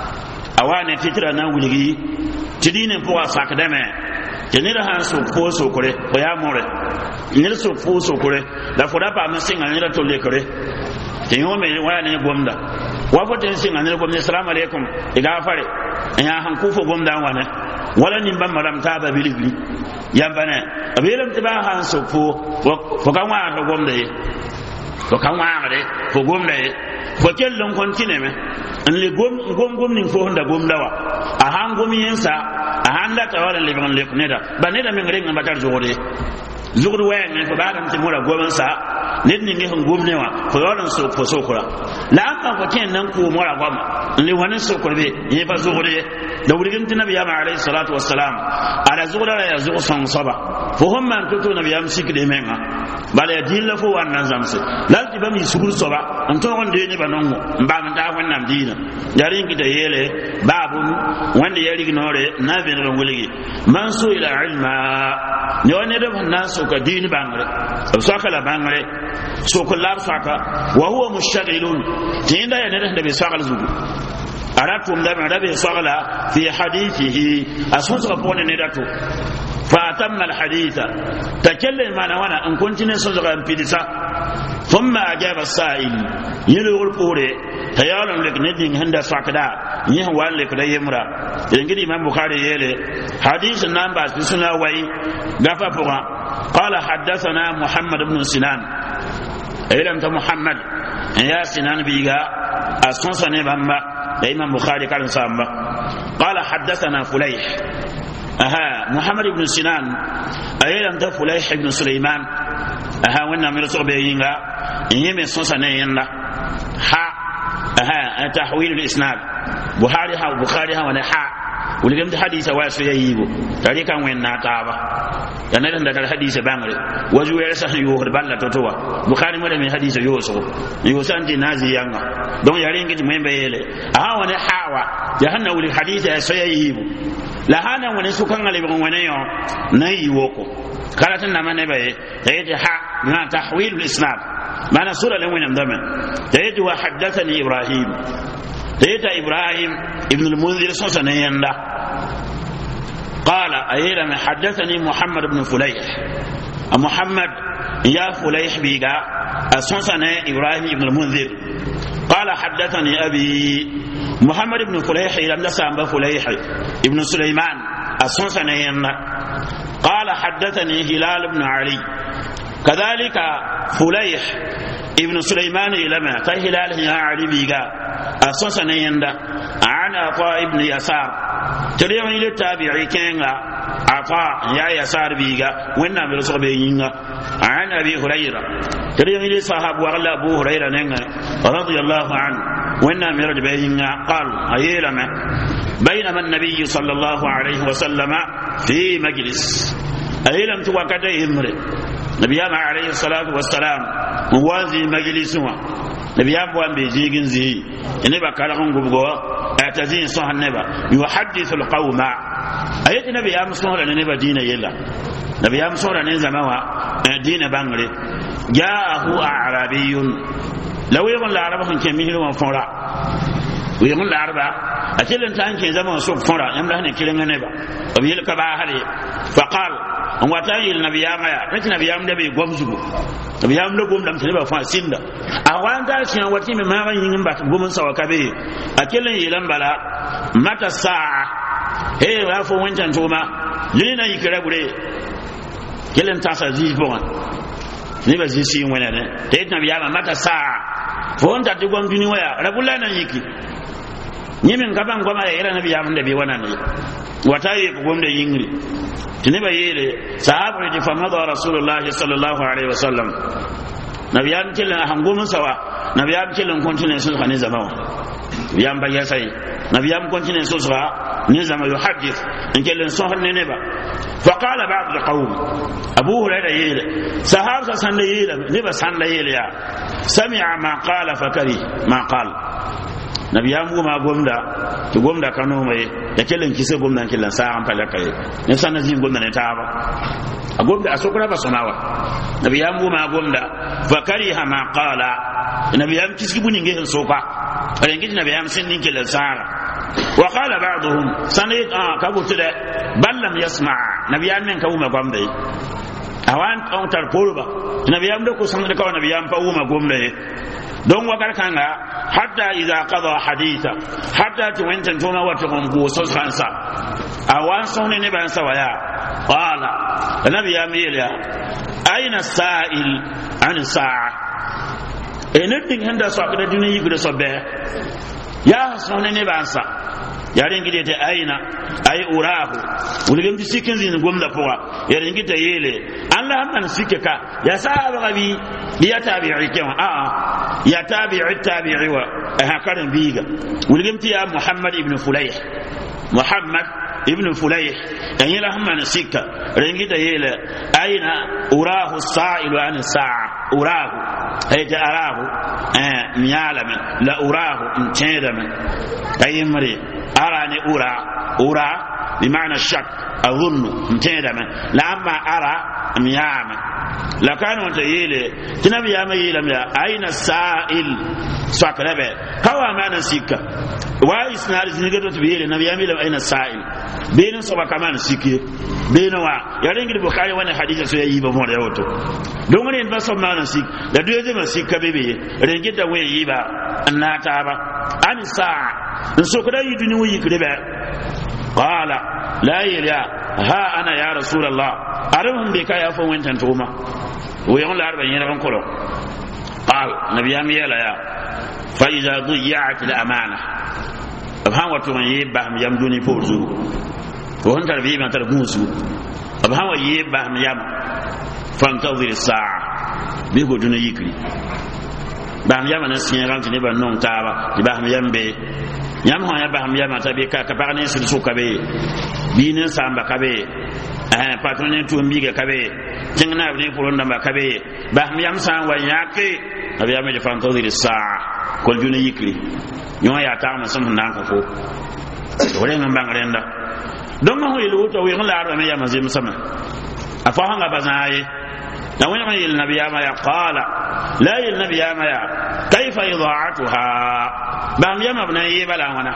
Speaker 1: أواني فترة نولي tidine po sakdame tenira han so po so kore o ya more nir so po so kore da foda pa masinga nira to le kore tenyo me waya ne gomda wa fo ten singa nira gomda assalamu alaikum iga fare ya han ku fo gomda wana wala nim bam maram ta ba bilibli yambane abelam tiba han so fo kan wa to gomda ye to kan wa ngare fo gomda ye fo kellon kontine me an le gom nin fo honda gomda wa a han gomi yensa a han la tawala le ban le neda baneda min renga batar jore zugru wayan ne ko badam ti mura goman sa ned ni ngi gomne wa ko yodan so ko sokura la amma ko ken nan ko mura goma le wani sokurbe ye ba zugre da wurgin ti nabi ya alayhi salatu wassalam ala zugra ya zugu son saba fo homma to nabi am sikde menga bale dilla fo wannan zamse lalti ba mi sugul soba on to on de ne banongo mbam ta wannan dina yarin kita yele babun wanda ya rignore na bin ranguligi man so ila ilma ne wani da wannan so ka dini bangare so kala bangare so kullar saka wa huwa mushtaghilun tinda ya ne da bi sagal zugu aratum da bi sagala fi hadithihi asusa pone ne dato فأتم الحديث تكلم معنا وانا ان كنت نسوغا بيدسا ثم اجاب السائل يلو القوري خيال لك ندين هندا ساكدا يهو لك دا يمرا ينجي امام بخاري يله حديث نمبر سنه واي غفا فوا قال حدثنا محمد بن سنان ايلم محمد يا سنان بيغا اسنسني بامبا امام بخاري كان سامبا قال حدثنا فليح محمد بن سنان أيام ده فليح بن سليمان وانا من رسول بيينغا يمي سنسنين لا تحويل الإسناد بخاري ها ولا ولكن ده حديث واسع يجيبه تاريخ كان وين ناتابا يعني ده الحديث بانغري وجو يرسل يوهر بالله تطوع بخاري مره من حديث يوسف أنت نازي يانغا دون يارين كده مين بيله وانا حاوا يهنا ولي حديث سيجيبه la hana wani su kan alibin wani yau na yi woko karatun na mane bai da yake na tahwil al-isnad mana sura lan wani amdaman da yake wa haddathani ibrahim da yake ibrahim ibn al-munzir sunna yanda qala ayira ma haddathani muhammad ibn fulayh محمد يا فليح بيغا أسنسنا إبراهيم ابن المنذر قال حدثني أبي محمد بن فليح لم نسام بفليح ابن سليمان أسنسنا ينا قال حدثني هلال بن علي كذلك فليح ابن سليمان لما هلال يا علي بيغا أسنسنا ينا عن عطاء ابن يسار تريمني للتابعي كينغا عطاء يا يسار بيغا وإنما برسول بيغا عن أبي هريرة تريمني لصحاب وغلا أبو هريرة نينغا رضي الله عنه وإنما مرد بيغا قال أيلما بينما النبي صلى الله عليه وسلم في مجلس أيلم توقت يمرد نبي عليه الصلاة والسلام موازي مجلسوا نبي أبوان بيجيجن زي نبا كالغن قبقوا اعتزين صح النبا يحدث القوم أيت نبي أمسوه لأن نبا دين يلا نبي أمسوه لأن زموا دين بانغري جاءه أعرابي لو يقول العرب كمهل وفرع ويقول العرب أكل أنت أنك زموا سوق فرع يملهن كلمة نبا وبيلك باهري فقال واتاي النبي يامaya nati nabi yam da be gomzugo nabi yam da gom dam tebe fa sinda awan da shi wati me ma yin ba gomun sawa kabe akelen yilan bala mata saa he wa fo wancan toma lina yikira gure kelen ta sa zi bon ni ba zi sin wona ne te nabi yam mata saa fo on ta de gom duni waya rabulla nan yiki yimin gaban goma ya ira nabi yamun da bi wannan ne wata yi ko gomda yingri tini ba yele sahabu di fa madha rasulullah sallallahu alaihi wasallam nabi yam kilan hangumun sawa nabi yam kilan kontine sun khani zamawa yam ba ya sai nabi yam kontine sun sawa ni zama yuhaddith in kilan sun hanne ne ba fa qala ba'd alqawm abu hurayra yele sahaba san da yele ne ba san da yele ya sami'a ma qala fakari ma qala nabi yam goma gomda to gomda kano mai ya kilan kise gomda kilan sa an falaka ne sanan zin gomda ne ta ba a gomda asokura ba sonawa nabi yam goma gomda fakari ma qala nabi yam kiski bunin ngehen soka ren gidi nabi yam sin nin kilan sara wa qala ba'dhum sanid kabutude ballam yasma nabi yam men kawuma gomda awan on tar polba nabi yam do ko sanade kaw nabi yam pawuma gomda don wakar kanga hatta idza qada haditha hatta to wentan to ma wato go so sansa awan sonne ne ban sa waya qala nabi ya miya aina sa'il an sa'a anything handa so akada duniya guda so be ya sonne ne ban sa yaren gide ta aina ay urahu wuligam di sikin zin gomda powa yaren gita yele Allah man sikka ya sahaba gabi ya tabi'i kewa ya tabi'i tabi'i wa hakaran biga wuligam ti ya Muhammad ibn Fulayh dan yela hamman sikka rengita yele aina urahu sa'ilu an sa'a urahu ay ja'arahu miyalaman la urahu intadaman aymari أراني أرى بمعنى الشك أظن متندما لما أرى مياما لكانوا تيلي تنبي يا ميلم يا أين السائل ساكربه كوا ما نسيك وإسناد زنجرت بيلي نبي يا ميلم أين السائل بين صبا كمان سيكي بين وا يا رجل البخاري وانا حديث سوى يبا مور يوتو دون إن بس ما نسيك لا دوية ما سيك بيبي رجل تقول يبا الناتابا أن الساعة نسوكدا يدني ويكربه قال لا يلا ها أنا يا رسول الله أرهم بك يا فوين تنتوما ويقول الأربعين يرغن كله قال نبي أمي يا فإذا ضيعت الأمانة أبهان وطمان يبهم يمدوني فوزو وهن تربيه من تربوسو أبهان ويبهم يم فانتظر الساعة بيقول دون يكري بهم يم نسيان تنبا نون تابا بهم يم بي yam ho ya baham ya mata be ka pa ne sul suka be bi ne samba ka be patron ne tumbi ga ka be tingna ne furon da ka be baham yam san wa yake abi ya me de fantodir sa kol juna yikri nyo ya ta ma sun nan ko wala ngam bangrenda don ma ho ilu to wi ngala arba me ya mazim sama afa hanga bazaye na wani il nabiya ma ya qala la il nabiya ma ya kayfa idaatuha bam yama bna yibala wana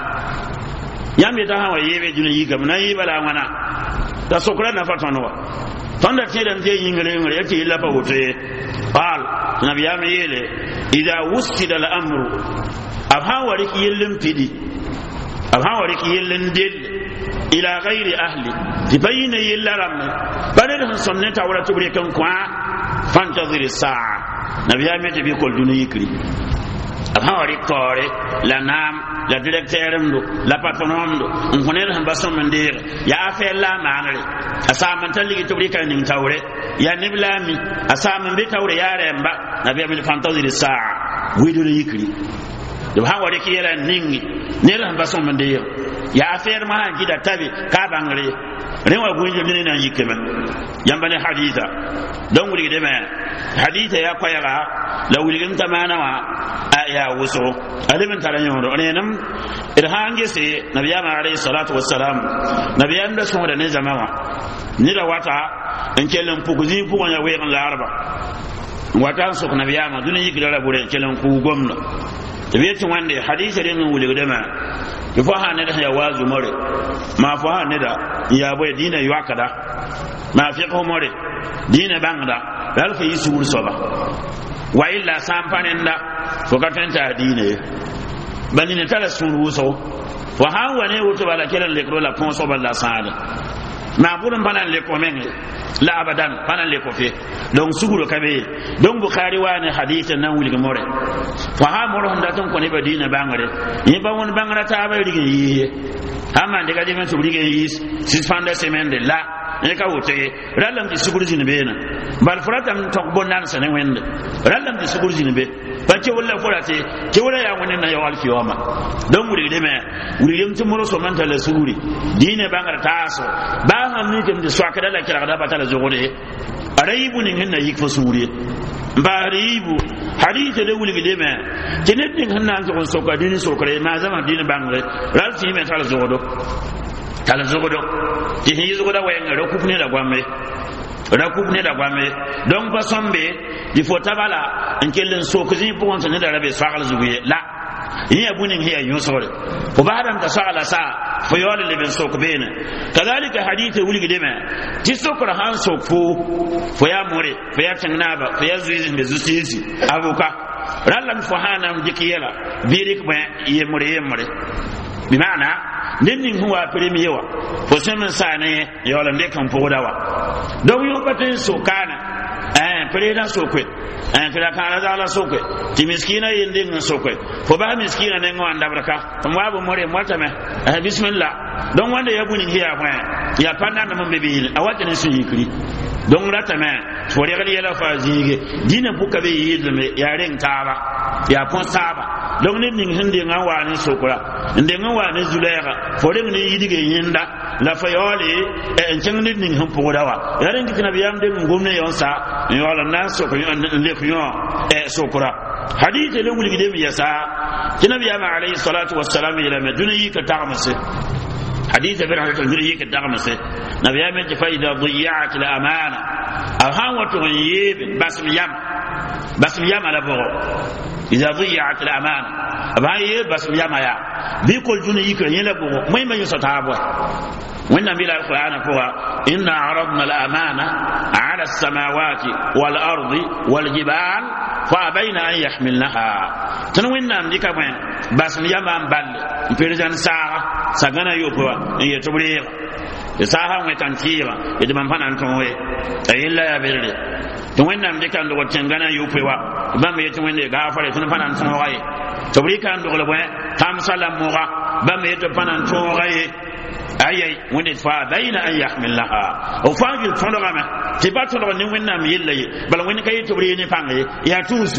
Speaker 1: yam yata hawa yebe juna yiga bna yibala wana ta sokra na fatanwa tanda tiran te yingere ngere yati illa pa wote qal nabiya ma yele idha wusida al amru abha warik yellim pidi abha warik yellin del ila ghairi ahli tibayna yellaram bane da sonne tawra tubri kan kwa fantazir saa nabiya ma tabi kol duna yikri abhawari tore la nam la directeur ndo la patron ndo on connaît han bason mandir ya afa la manare asama talligi to brika ning tawre ya niblami asama mbi tawre ya remba nabi amil fantazir saa wido yikri do hawari kiyela ningi ne han bason mandir ya afa ma gida tabi ka bangare rewa gunje ne na yikema yambane haditha don wuri de ma haditha ya kwayara la wuri ganta manawa ya wuso alimin taranyo do ne nam irhange se nabiyama alayhi salatu wassalam nabiyan da sun da ne jama'a ni da wata in kellen puguzi pugon ya weyan laraba wata su nabiyama dun yi gidara bure kellen ku gomna tabiyatin wanda hadisi da nan wuli da ma yufaha ne da ya wazu more ma fa ne da ya boy dina yuakada ma fiqhu more dina bangda dal fa yisu soba wa illa sampanenda fo ka tanta dine banine tala sunu so wa hawa ne wuto bala kelan le ko la ponso balla sala ma burum banan le ko men la abadan banan le ko fe donc suguro kabe donc bukhari wa ne hadith nan wuli more fa ha moro handa ton ko ne badina bangare ni ba won bangara ta ba rigi yi ama ndega de men suguri ge yi sis fanda semaine de la ne ka wote ralam di suguri jini be na bal furatam to bonnan sanen wende ralam di suguri jini be ba ke wala furate ke wala ya wonen na yawal kiyama don wuri de me wuri dem to moro so man ta la suguri dine bangara taso ba ha mi dem de swaka da la kira da batala zogode araibu nin hinna yik fa suguri ba ribu hadith de wuli de me kenet nin hanna to so ka dini so kare ma zama dine bangare ral ti me tala zogodo ti hi zogoda wayenga ro kupne da gwame donc ba sombe il faut tabala en kelen so ko jin pour on ne da rabe sagal zubiye la ni abunin hiya yusore ko badam ta sala sa fo yole le ben so ko bene kadalika hadith wuli de me ti so ko han so fo ya more fo ya tanaba fo ya zuizi be zusizi abuka ralan fo hanam dikiyela birik ba yemure bi maana nin huwa premier wa fo semen sane yola de kan podawa donc yo patin so kana président so kwe tira kana dala so kwe ti miskina yinde ngin so kwe fo ba miskina ne ngwan dabraka tamwa more mota me bismillah donc wanda yabuni hiya kwa ya panna na mambe bi awata ne su yikri donc rata me fo regali yala fa zige dina buka be yidme ya ren taba ya pon saba donc nin hinde ngawa ne sokura inde ngawa ne zulaiha fo ren ne yidige yinda la fa yole en cengni nin hum podawa ya ren kitina biyam de ngomne yonsa yola na sokura le kuyo sokura hadith le wuli de yasa kinabi ya alayhi salatu wassalam ila madina yika ta'mase حديث ابن حديث الجري كدغمسه نبي امت فاذا ضيعت الامانه اهاوت غيب بس يم على بغو اذا ضيعت الامانه باي بس يم يا بيقول جن يكر يلا بغو ما يسطابوا وإن من القرآن فهو إن عرضنا الأمانة على السماوات والأرض والجبال فأبين أن يحملنها تنوينا مديكا وين بس مياما بال مفيرجان ساعة ساقنا يوبوا إن يتبريغ ساعة ويتنكيرا يدمان فانا نتوه إلا يبرد تنوينا مديكا ندوغ تنغانا يوبوا بام يتوين دي غافر يتون فانا نتوه تبريكا ندوغ لبوين تامسالا مغا بام يتوين فانا نتوه ayay wonde fa bayna an yahmilaha o faajil fondogama ti batolo ni wonnam yellaye bala wonni kay to reeni fangaye ya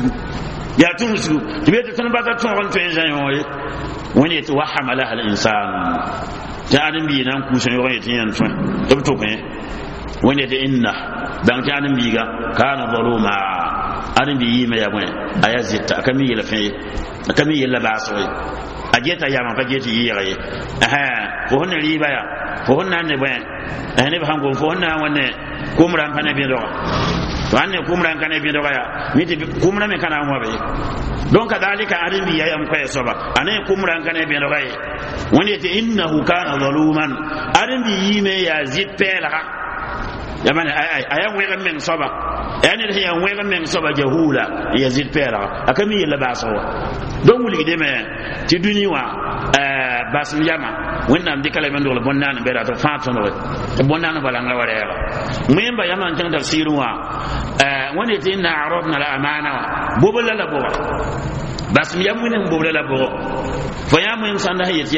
Speaker 1: tunsu ti be tan bata ton on fen jayoye woni to wahamalaha al insan ta adam bi nan ku sen yoye tin ton to be woni de inna dan ta adam bi ga kana zaluma adam bi yima ya bone ayazita kami yela fe kami yela baso ajeta yama pa jeti yire fo honna riba ya fo honna ne ben ne ba hango fo honna wanne kumran kana bi do to anne kumran kana bi do ya miti kumran me kana mo be donc kadalika aribi ya yam ko soba ane kumran kana bi do ya woni te innahu kana zaluman aribi yime ya zipela yamane ayan wega men soba yani da yan wega men soba jahula yazid pera akami yalla basawa don wuli de me ti duniwa basim yama wonnam dikala men dole bonnan be da to fatono to bonnan balanga warela memba yama tan tafsirwa woni ti inna arabna al amana bobala la boba basim yamunen bobala la boba fa yamu insanda hayati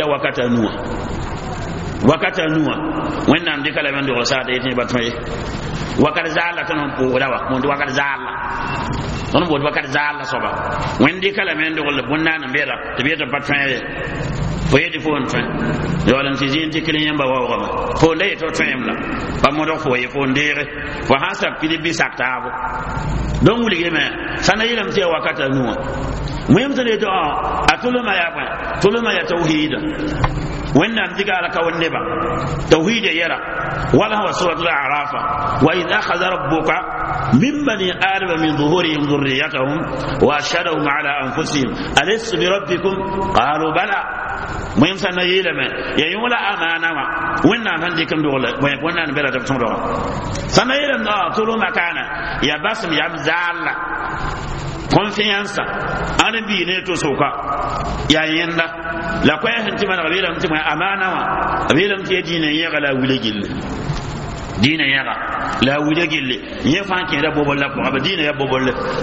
Speaker 1: wakata nuwa wonnam dikala men dole sa da yiti batmoy wakar zalla tan on podawa mon do wakar zalla on bod wakar zalla soba wendi kala men do wala bonna na bera to bieta patfane fo yedi fo on tan yo lan ci jinti kilin yamba wawa fo lay to temla ba mo do fo ye fo ndere fo hasab pili bi saktabo don wuli geme sana yilam te wakata nuwa muyam tane to atuluma ya ba tuluma ya tauhid wannan diga alaka wanne ba tauhid yara wala huwa suratul a'raf wa idh akhadha rabbuka min bani adama min zuhurihim dhurriyyatahum wa ashhadahum ala anfusihim alaysa bi rabbikum qalu bala muyam sana yilama ya yula amana wa wannan han dikan dole wannan bela ta tun dole sana yilam da tuluma kana ya basm ya zalla confiance ana bi ne to soka yayin da la kwaya hanti mana rabira hanti mai amana wa rabira hanti yaji ne ya gala wule gille dina yaga la wuja gille ye fa ke da bobol la ko dina ya bobol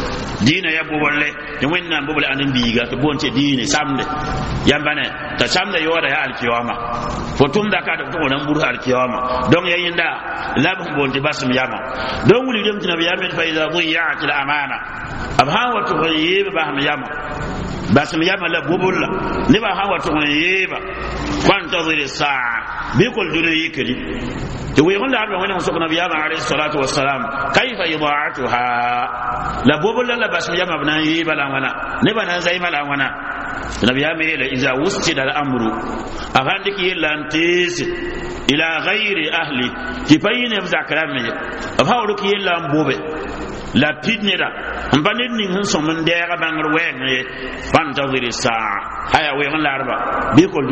Speaker 1: le to wenna bobol anin biga to bonte dina samde yambane ta samde yora ya alkiyama fotum da ka da to nan buru alkiyama don yayin da labun bonte basum yama don wuli dem tinabi yamin fa idha dhiyat al amana abha wa tughayib baham yama basum yama la bobol la ne ba hawa tughayib fantazir as-sa'a bikul dunyi kiri to we wanda abin wannan sokon nabi alayhi salatu wassalam kaifa idaatuha la bobol la basum yama bana yi bala wana ne bana zai mala wana nabi alayhi la iza wustida al-amru afandiki lantis ila ghairi ahli kipayne zakrame afawru ki yalla mbobe la pidnera mbanid ning hun somon dera bangar wenge fantazir saa haya we ngan larba bi ko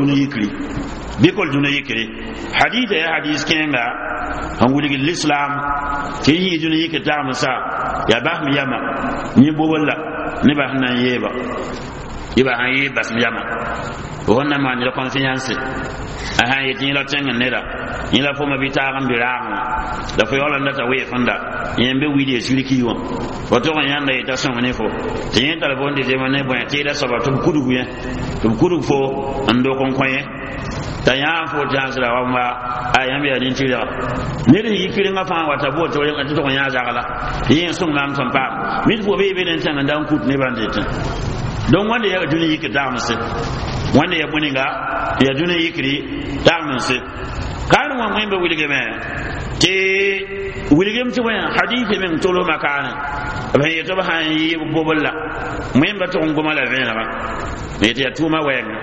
Speaker 1: duna yikri hadith ya hadith kenga hanguli l'islam ke yi duna yikri ta masa ya bah mi yama ni boballa ni bah nan yeba iba han yi bas mi yama wonna man la confiance aha yiti la tenga nera ni la foma bitara mbirama da fo yola ndata we fanda yembe widi shiriki won wato kan yanda ita son ne fo tin telefon de jema ne bo ya da saba tum kudu fo ando kon koye ta ya fo jansra wa ma ayambe ya din tira ne de yikiri nga fa wata bo to yen ati to nya jagala yin sum lam son pa mit fo be den tan ndan kut ne bande tan don wanda ya duni yiki damse wanda ya buninga ya duni yikiri damse kan wa mwembe wilige me ke wilige mtu wa hadithi min tolo makana ba yeto ba han yi bobolla mwembe to ngoma la vena ba ne ya tuma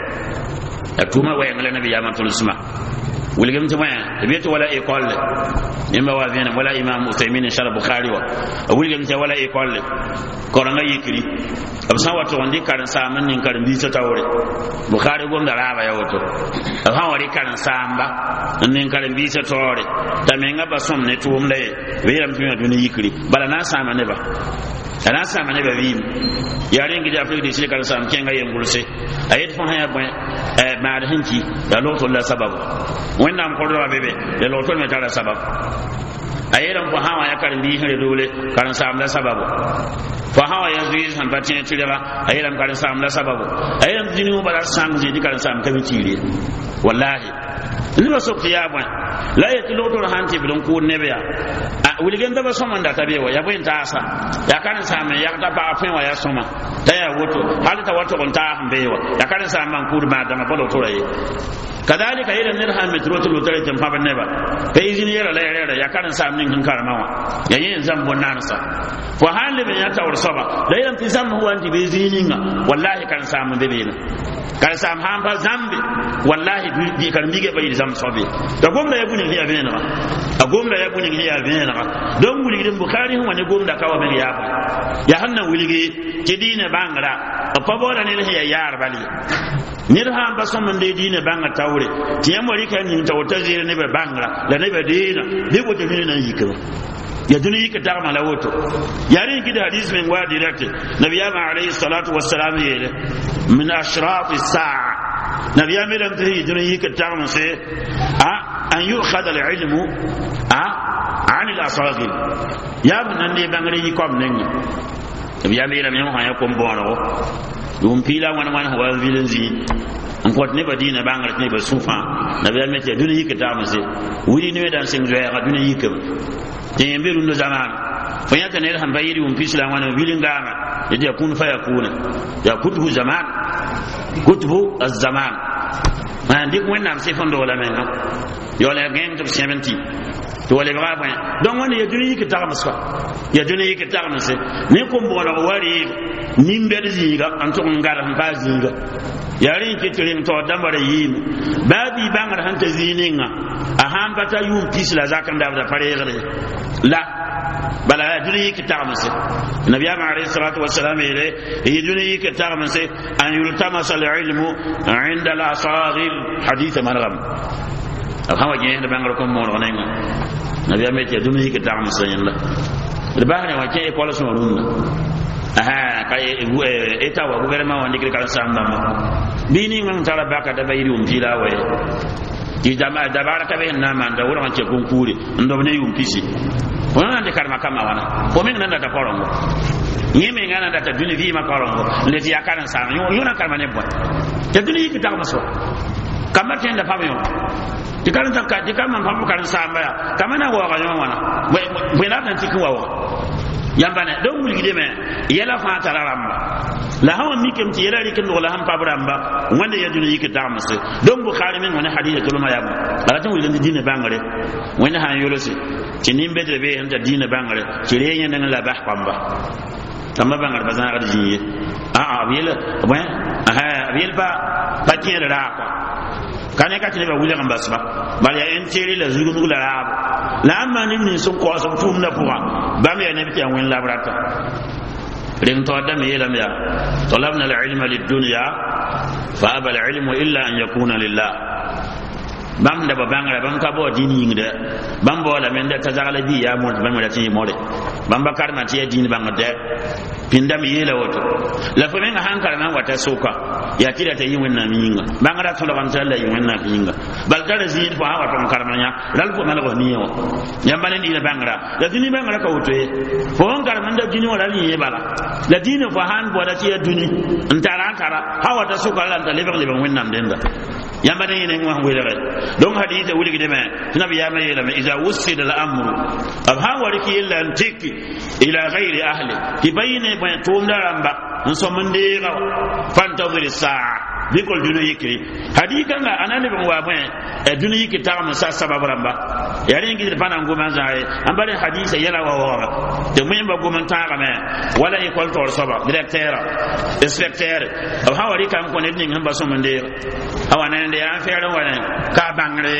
Speaker 1: wayan la nabi ya matul sma wilige mtu wa beto wala école nimba wa vena wala imam Usaymin shara Bukhari wa wilige mtu wala école ko nga yikiri absan wato wandi karan saman nin karan bi ta tawre Bukhari gom da raba ya wato abhan wari karan samba nin karan bi ta tawre tamenga basom ne tum le wiram tumi duni yikiri bala na sama ne ba ana sama ne ba wi yare ngi da Afrique di karan sam kenga yengulse ayet fon haya ba ma da hinki da loto la sababu wannan ko da bebe da loto me tara sababu ayeran fa hawa ya karan bi hire dole karan sam la sababu fa hawa ya zuyi san batin tireba ayeran karan sam la sababu ayeran dinu bala sam ji di karan sam kabi tire wallahi ni ba sokti ya ba la yatlo to hanti bidon ko nebe ya wuligen da ba soma nda tabe wa ya boyin ta asa ya karan sam ya ta ba afin wa ya soma ta ya woto halita wato on ta hambewa ya karan sam man kurba da ma bolo to rayi kadalika idan nirham metrotul lutare tan fa neba kai izini yara la yara ya karan sam nin kan karamawa yayin zan bonnan sa wa halin ya tawar saba da idan fi zam huwa anti be zininga wallahi kan sam be be kan sam han fa zambe wallahi bi kan bige bai zam sobe da gomda ya bunin hiya bena a gomda ya bunin hiya bena don wuli din Bukhari huwa ne gomda kawa be ya ba ya hannan wuli ke dine bangara fa boda ne hiya yar bali nirham ba son de dine banga tawre tiyamori kan nin tawta zire ne be bangara da ne be dina be ko tafini nan yikro ya duni yika tarma la woto yarin ki da hadis min wa direct nabiyama alayhi salatu wassalam yele min ashraf as-sa'a nabiyama lam tahi duni yika tarma se an yu'khad al-ilmu an al-asagir ya nan ne bangare yi kom nan nabiyama lam yama ha yakom bono dum pila wana wa vilenzi on pot ne badina bangar ne ba sufa nabiyama te duni yika tarma se wuri ne dan sing zoya duni yika yembe lu zaman fa yata ne han bayiri um fisla wana bilingama yadi yakun fa yakuna ya kutubu zaman kutubu az-zaman ma ndik wonna am sefon do la men yo la gen to 70 to wala ba ba don wanda ya duni yake ta muska ya duni yake ta musa ne ko bo la wari nimbe ziga an to ngara han ba ziga yarin ke tirin to dambare yin babi bangar han ta zininga a han bata yum fisla zakan da fare la bala duni yake ta musa nabi alayhi salatu wassalam ile duni yake ta musa an yultamasa al-ilmu 'inda al-asagir hadith margham alhawa jeni da bangar ko mo ngana nabi amete duni yake ta musa yalla da bahane wa ke ko la so runna aha kay eta wa gouvernement wandi kala samba bini ngam tala baka da bayri um tila waye ti dabara ka be na man da wura ce konkure ndo ne yum pisi wona de karma kama wana ko min nan da korongo nyime ngana da ta duni vi ma korongo le ti yakana sa yo na karma ne bo te duni ki ta maso kama tenda pamyo dikaran ta ka dikaman pamu karan sa mbaya kama na wa ga yo wana we na tan tikwa wa yambane don wulgi de me yela fa tararamba la hawa mikem ti yela rikin wala ham pabramba wanda ya duni yike damase don bukhari min wani hadith to ma yabu ala tan wulgi dine bangare wanda han yolosi tinin be de be enta dine bangare ti renya nan la bah pamba tamba bangar bazan ga jiye a wela wa wel ba patin ra ko kane ka tine ba wuli kan basba bal ya enteri la zugu la rab la amma ni sun ko sun tum na puwa ba me ne bi wen labrata rin to da me yelam ya talabna al ilma lid dunya fa aba al ilmu illa an yakuna lillah bam da babangara bam ka bo dini ngde bam bo la men da tazala bi ya mo bam da ti mo de bam ba karma ti dini bam de pindam yela woto la fa men hankara man wata soka ya kida ta yin wannan minga bangara to ban ta la yin wannan minga bal da zin fa hawa ton karmanya dal ko mala ko niyo yambane ni la bangara la dini bangara ka woto e fo on karman da dini wala ni bala la dini fa han bo da ti duni ntara hawa ta soka la da le ban wannan denda yambane ni ngwa ngwele don hadith wuli gideme nabi ya mai la iza wusida al amru ab ha wariki illa antiki ila ghairi ahli tibayne ba tumda ramba nso mandira fantazir saa bikol dunu yikri hadika nga anani ban wa ba dunu yiki ta ma sa sabab ramba yari ngi bana ngoma zae ambare hadisa yala wa de mun ba goma ta ga me wala ikol tor saba directeur inspecteur ab ha warika am ko ne ngam ba so mandira awana ne ya fere wala ka bangre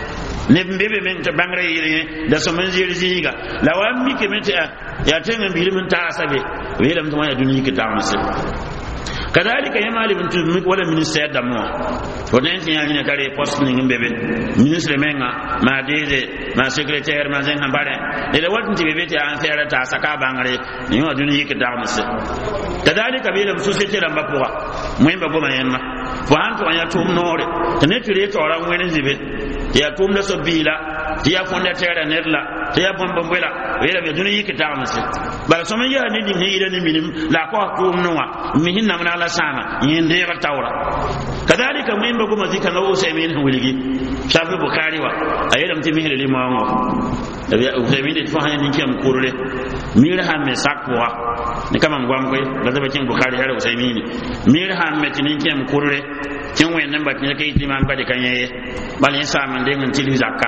Speaker 1: ne mbebe men ta bangre yiri da so man jiri ziga lawan mi ke meta ya tenga bi mun ta asabe welam to ya duni ke ta musu kadhalika ya mali bintu wala ministère d'ammo wonen tinya ni kare poste ni mbebe ministre menga ma dede ma secrétaire ma zen hambare de wadin ti bebe ta an fere ta saka bangre ni wa duni ke ta musu kadhalika bi lam société ramba pour moi ba goma yenma fo anto ya tum nore tane tire to ran wani zibe ya tum da sobila ya fonda tere nedla ya bomba mbela wela be duni yiki ta musu bala so man ya ni din hira ni minim la ko tum nowa mi hinna mana la sana yende ya tawra kadhalika mun ba goma zika no usaymin wuligi shafi bukhari wa ayyam ti mihri limawo ya usaymin fa hanin kem kurle mira ha me sakwa ni kama ngwam koy da ba kin bukhari har usaymin mira ha me tin kem kurle kin wen nan ba kin kai timan ba de kanye bal yin sa man de ngun tili zakka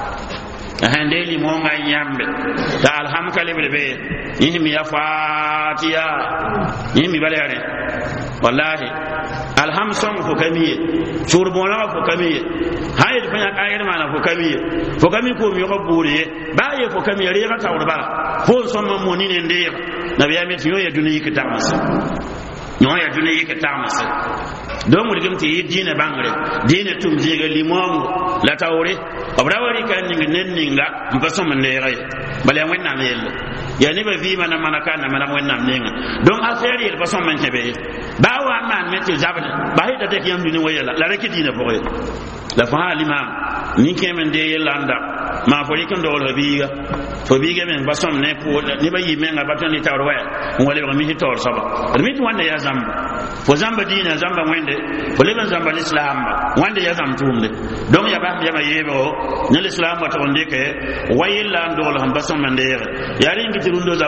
Speaker 1: handeli mo nga yambe da alham kalibre be yimi ya fatiya yimi balare wallahi alham som fo kamiye churbona fo kamiye hayr fanya kayir mana fo kamiye ko mi ko buriye baye fo kamiye re ga tawra bala fo som mo ni ne ndira nabiya mi tiyo ya duni ki tamasa nyo ya duni ki tamasa do mo digam ti dina bangre dina tum jiga limon la tawre abrawari kan ninga mpaso mandere bale wenna mel ya ni ba vi mana kana mana wenna ninga donc affaire il paso man tebe ba wa man metti zabada ba hida de yam dini wayala la rek dina boy la fa l'imam ni kemen de yelanda ma fo rikan do la biga fo biga men basom ne pour ni ba yimen ga baton ni tawro wa wala ba mi hitor saba mi to wanda ya zamba fo zamba dina zamba wende fo le zamba l'islam wanda ya zam tumde donc ya ba ya ma yebo ne l'islam wa to ndeke wayilla ndo la basom mandere ya ringi ti rundo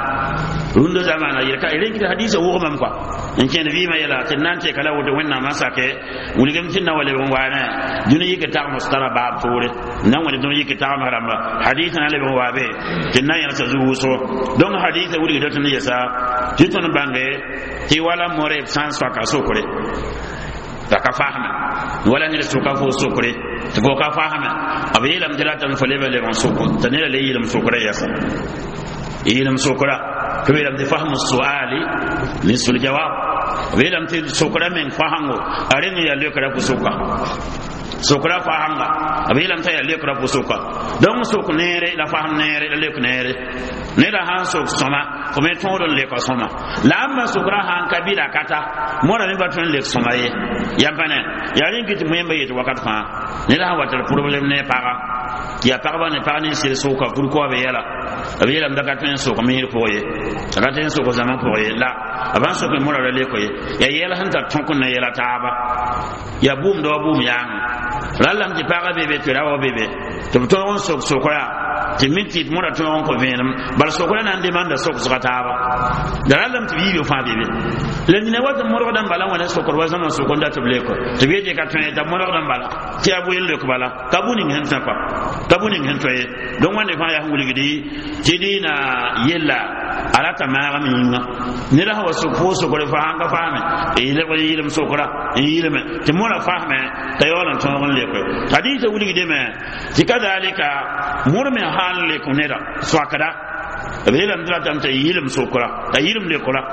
Speaker 1: zamana yirka ringi hadisa wo mam kwa en ken wi ma yala tin nante kala wodo wenna masake wuligam tinna wala won wana duni yike ta mustara ba tore nan wani duni yike ta maramba hadithan ale bon wabe tinna yana ta zuwu so don haditha wuri da tin yasa titon bange ti wala more sans fa ka sokore ta ka fahma wala ni su ka fo sokore to ko ka fahma abilam dilatan falebe le bon sokko tanela le yilam sokore yasa yilam sokora كبيرم دي فهم السؤال نصف الجواب ويلم تي سوكرا من فهمو ارين يا ليكرا بسوكا سوكرا فهمغا ويلم تي يا ليكرا بسوكا دون سوك نيري لا فهم نيري لا ليك نيري ne da han sok soma ko me tonron le ko soma la amma sukra han kabila kata mora me batun le soma ye yampane yarin kiti mo yembe yeto wakat fa ne da watar problem ne para ya parba ne parni sir soka pourquoi be yala ndaka tun so ko me hir foye aka tun so ko zaman foye la aban so ko mora le ko ye ya yela han ta tonkon na yela taaba ya bum do bum yang ralam ti para bebe to rawo bebe to on so ko ya ti minti mora to on ko venam bar so ko nan demanda so ko taaba da ralam ti bibi fa bebe le ni wata mora dan bala wala so ko wazama so ko ndata ble ko to beje ka tun da mora dan bala ti abu yelle ko bala kabuni ngi hen tapa kabuni ngi hen to ye don wande fa ya hunguli gidi ti na yella arata ma mi nga ni la wa so ko so ko fa hanga fa me e le ko yilim so ko ra yilim ti mora fa me tayolan to on le ko hadith wuli gidi me ti kadalika murme hal le ko neda so akada belam dra tam ta yilim so ko ra ta yilim le ko ra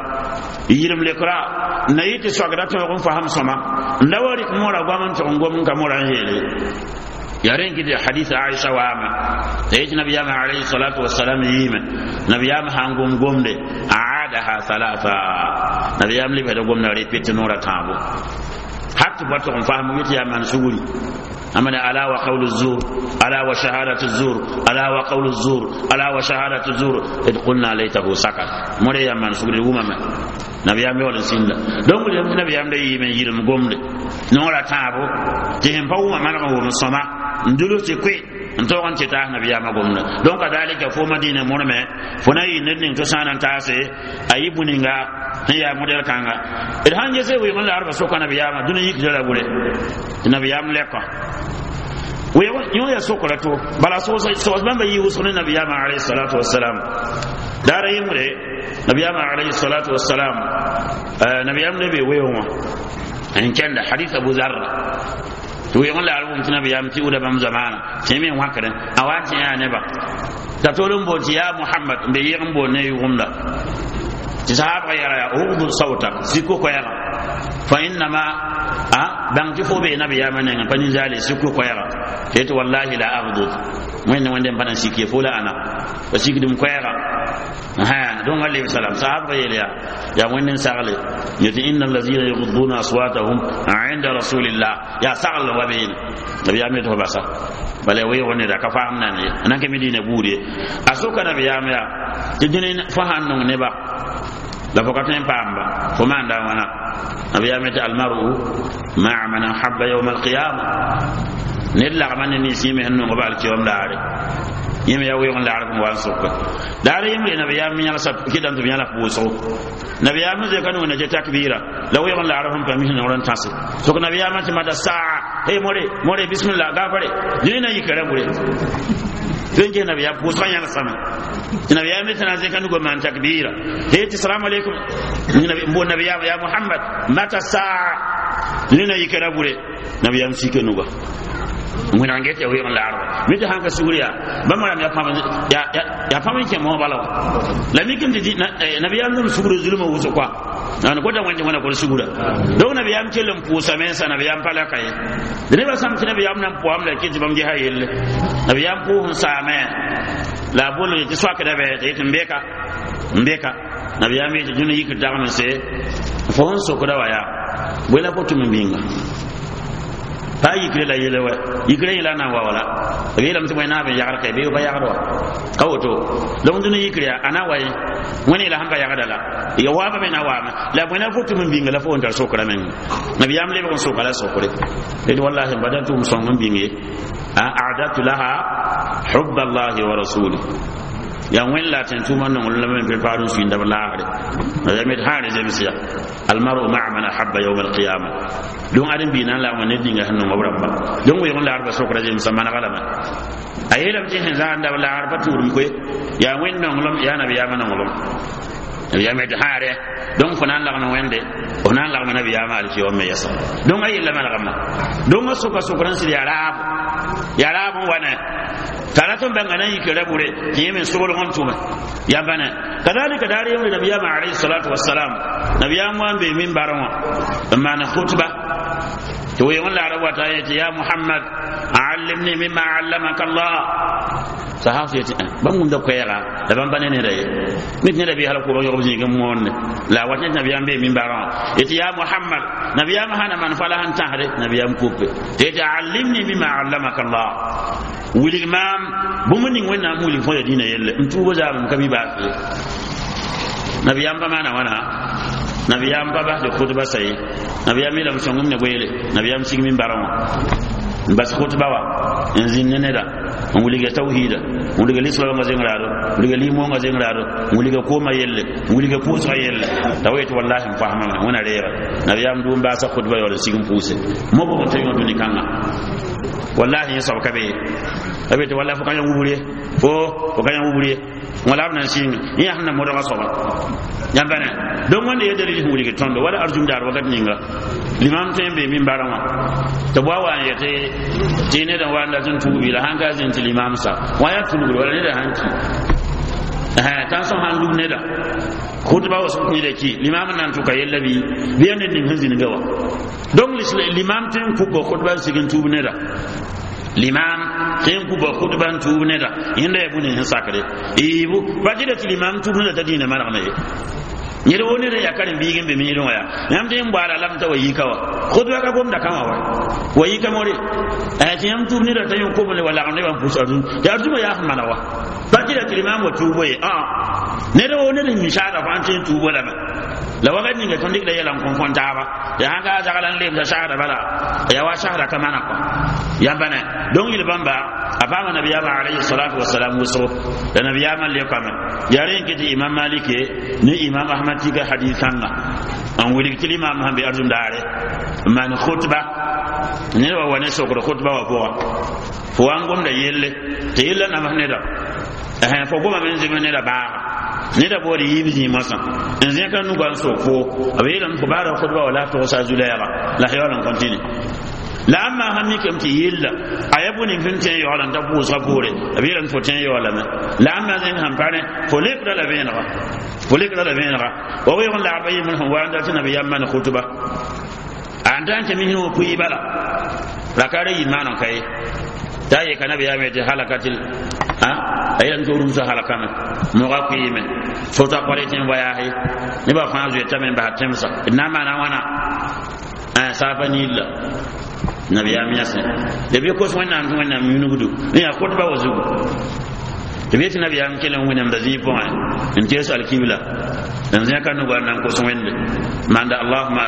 Speaker 1: na yiti so akada to ko faham sama ndawari ko mora gwaman to ngom ka mora hele yaren gidi hadith Aisha wa ama tayi nabiyama alayhi salatu wassalam yima nabiyama hangum gomde aadaha thalatha nabiyam li bada gomna repeat nora tabo hatta bato on fahamu yiti ya man suguri amana ala wa qawlu zur ala wa shahadatu zur ala wa qawlu zur ala wa shahadatu zur id qulna laytahu sakat more ya man suguri umama nabiyam yo sinda donc nabiyam da yima yirum gomde nora tabo jehen fa umama na ko sama ndulo ci kwe nto on ci ta nabiyama gomna donc dalika fo madina morme fona yi nedin to sanan tase ayi buninga ya model kanga il hanje se wi mon la arba so kana nabiyama duna yik dala gure nabiyam lekko wi yo ya so ko to bala so bamba yi usuna nabiyama alayhi salatu wassalam dara yimre nabiyama alayhi salatu wassalam nabiyam ne be weyo an kenda hadith abu zarr to yon la album tuna biyam ti uda bam zamana temi wakare awati ya neba ta tolum bo ya muhammad be yin bo ne yumda ti sahaba ya udu sauta siko ko ya fa inna ma bang ti fo be nabiya manen pani zali siko ko ya to wallahi la aghdud mun wonde bana sikki fo la ana wa sikki dum ko ya don alayhi salam sahaba ya wannan sagale yati innal ladina yughduna aswatahum 'inda rasulillah ya sagal wa bayin nabiya me to basa bale way woni da ka faham nan nan ke medina buure asuka nabiya me ya tidini fahan non ne ba la fokaten pamba fo manda wana nabiya me ta almaru ma'a man habba yawm alqiyamah nilla man ni sime hanno ko bal ci wam daare yimi ya weyon la arab wan sokko dare yimi nabiyam mi yalla sab kidan to yalla puso nabiyam je kanu na je takbira la weyon la arab pa mi na ran tasi so ko nabiyam ta mata saa hey more bismillah gafare dina yi kare mure don je nabiyam puso yalla sama nabiyam ta je kanu go man takbira hey assalamu alaikum nabiyam ya muhammad mata saa dina yi kare mure nabiyam sikenu go nguna ngete wi on laaro mi ta hanka suriya ba maram ya fama ke mo balaw la mi kim di nabiyam dum suguru zuluma wuso kwa nan ko dan wanda ko sugura do nabiyam kelum pusa men sa nabiyam pala kay de ba sam nabiyam nan po am la ke jibam ji hayel nabiyam po hun sa me la bolo ti swaka da be te mbeka nabiyam mi dunu yik dama se fo hon so ko da waya wala ko tum mbinga pa yikre la yele wa yikre ila na wala be lam to na be yagar kay be ba yagar wa kawoto don dun yikre ana waye woni la hamba yagar dala ya wa ba me na wa la bona futu mun binga la fo ndar sokra men nabi yam le ko sokala sokre be wallahi badatu mun son mun binge a'adatu laha hubballahi wa rasulihi ya wella tan tuma non la men be faru fi ndab laare ya met haare zemsiya almaru ma'a man ahabba yawm alqiyamah don adam bi nan la woni dinga hanno mabramba don wo yon la arba sokra jem samana galama ayelam tin za ndab laare paturum ko ya wen non lom ya nabi ya manan lom ya met haare don funan la no wende onan la nabi ya ma alki o me yasa don ayella man gamma don soka sokran sir ya rab wana talatum bangana yikere bure yemen sobol on tuma ya bana kadalika dari yawmi nabiyama alayhi salatu wassalam nabiyama be min barama amma na khutba to yi wala rawata yace ya Muhammad allimni mimma allamaka Allah sahafu yace ban mun da koyara da ban banene da mit ne da bi halako yo roji gam wonne la wata nabiyam be min bara yace ya Muhammad nabiyam hana man falahan tahre nabiyam kupe yace allimni mimma allamaka Allah wuli imam bumuni wona muli fo ya dina yelle ntubo za mun kabi ba nabiyam ba mana wana nabiyam baba de khutba sai nabiyam ila musangum ne goyele nabiyam sigi min barawa bas khutba wa enzin ne da wuliga tauhida wuliga liswa nga zengrado wuliga limo nga zengrado wuliga koma yelle wuliga pusa yelle tawaitu wallahi mfahama wana rewa nabiyam dum ba sa khutba yo sigum puse mo bo tayo duni kanga wallahi yasa kabe abete wallahi fo kanya wubure fo kanya wubure wala nan sin ya hanna mo da soba yambana don wanda ya dalili huri ke tondo wala arjum dar wagat ninga limam tembe min barama to bawa ya te tine da wanda tun tubi la hanga zin limam sa waya tubu wala ne da hanci tan son handu ne da khutba wasu ku da ki limam nan to ka yallabi biyan din hanzin gawa don limam tin ku go khutba sigin tubu ne da limam tin ku ba khutban tubu ne da inda ya bune hin sakare ibu bajida limam tubu ne da dina mana ne yiri woni da yakarin bigin be mirin waya yam tin bara lam ta wayi kawa khudwa ka gom da kama wa wayi kamore tin yam tubu ne da tayin ko bole wala ne ban fusa dun ya arjuma ya hamana wa bajida limam wa tubu ye ne da woni da mishara fa tin tubu la ba la waga ni ga ton dik da yalan kon kon ta ba ya hanga zagalan le da shahada bala ya wa shahada kama na ko ya bana don yil bamba abama nabiyama alayhi salatu wassalam waso da nabiyama le kama yare ngiti imam malike ni imam ahmad tiga hadithan na an wuri kilima imam bi arzum dare man khutba ne wa wane sokro khutba wa fo an gom da yelle te yella na mahne da fo goma men zimene da ba ni da bori yibi masa en zai kan nugan sofo abelan ko bara khutba wala to sa zulayra la hayalan kontini la amma hanni kam ti yilla ayabuni finten yo lan tabu sabure abiran foten yo la la amma zin hampane folik da la venra wa wa la bayi min wa anda tana bi yamma khutba andan ke min ko ibala la kare imana kai tayi kana bi yame halakatil ayan to rum sa halakana mo ga ko yime fota qaritin wayahi ni ba fa je tamen ba temsa na mana wana sabanilla nabiyam yasa de be ko wannan minugudu ni akot ba wazugu de be nabiyam kelen wonam da zipo en jesu alkibla dan zaka no gwanan ko so wende manda allahumma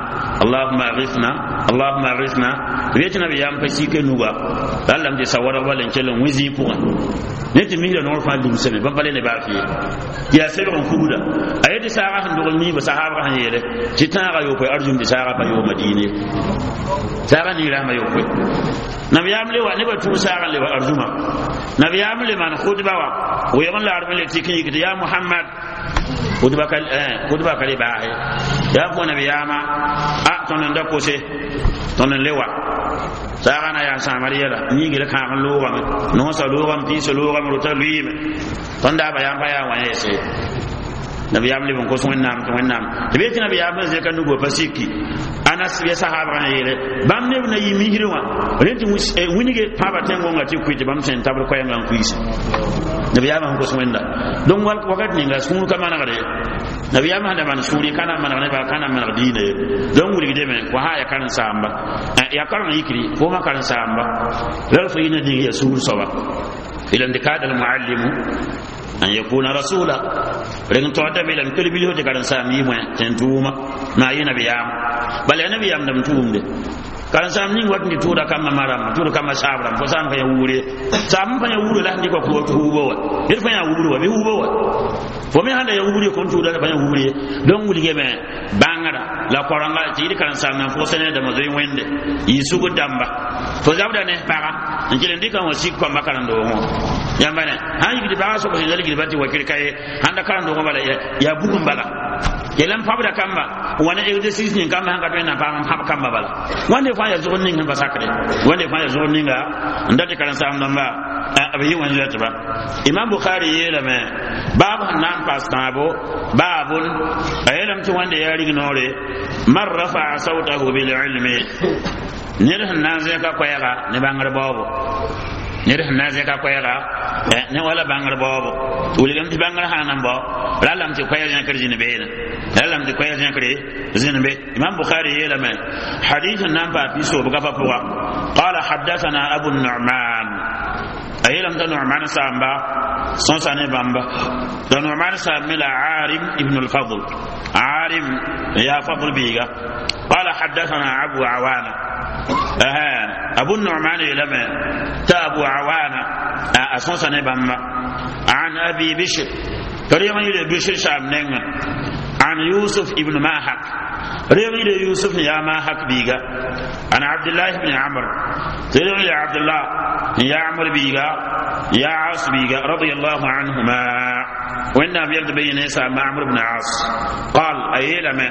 Speaker 1: aghithna de be nabiyam fa sike nuga Allah de sawara wala kelen wizipo ne ti mi da no fa dum sebe ban bale ne ba fi ya sebe on kubuda ayati sa'a han do ni ba sahaba han yele titara yo ko arjum bi sa'a ba yo madine sa'a ni rama yo ko nabiyam le wa ne ba tu sa'a le wa arjuma nabiyam le man khutba wa o yaman la armale tikin yi ya muhammad khutba kale ba ya ko nabiyama tonan da ko se tonan lewa sa'a na ya samariya ni gele kan lo wa no sa lo wa pi so lo wa ruta luime tonda ba ya wa yese nabiyam le ko so wannam to wannam de be nabiyam ze kan nugo pasiki anas ya sahaba na yele bam ne na yimi hirwa renti winige paba tengo ngati kuite bam sen tabro ko yanga kuise nabiyam ko so wanda don wal wagat ni ga sunu kama na gare nabiyam hada man suri kana man ne ba kana man dine don wuri de men ko ha ya kan samba ya kan yikri ko ma kan samba rafu ina di ya suru sawa ila ndikada al muallimu an yakuna rasula ren to da bilan kulbi ho garan sami mu tentuma ma yi nabiyam bal nabiyam dam tumde kan sam ni wat ni tuda kam maram tuda kam sabram ko sam fa ya wure sam fa ya wure la ndi ko ko hubo wa ir fa ya wure wa be hubo wa fo mi handa ya wure ko tuda fa ya wure don wuli gebe bangara la koranga ti kan sam na fo sene da mazoy wende yi sugo damba fo zabda ne para ngile ndika mo sikko makaran do mo yambane han yi ba so ko zaligi bati wakil kai handa karan do bala ya bugun bala yelam fabda kamba wana exercise ni kamba hanga to na pam kamba bala wande fa ya zo ninga ba sakre wande fa ya zo ninga ndate karan sam namba abi wani zata ba imam bukhari yela me باب نام باستابو باب ايلم تو وند ياري نوري من رفع صوته بالعلم نير نازيكا كويرا نبانغر بابو نير نازيكا كويرا ne wala bangar babo wuligam ti bangar hanan ba lalam ti kwaya jan kare jinbe lalam ti kwaya jan kare jinbe imam bukhari yela man hadith nan ba fi so buga fa puwa qala hadathana abu nu'man ayelam da nu'man samba son sane bamba da nu'man samila arim ibn al-fadl arim ya fadl biga qala hadathana abu awana abu nu'man yela man ta abu awana أساسا نبما عن أبي بشر ريما يلي بشر شام نعم عن يوسف ابن ماحك ريما يلي يوسف يا ماحك بيغا عن عبد الله بن عمرو ريما يلي عبد الله يا عمرو بيغا يا عاص بيغا رضي الله عنهما وإن أبيض بين يسا مع عمرو بن عاص قال أيلما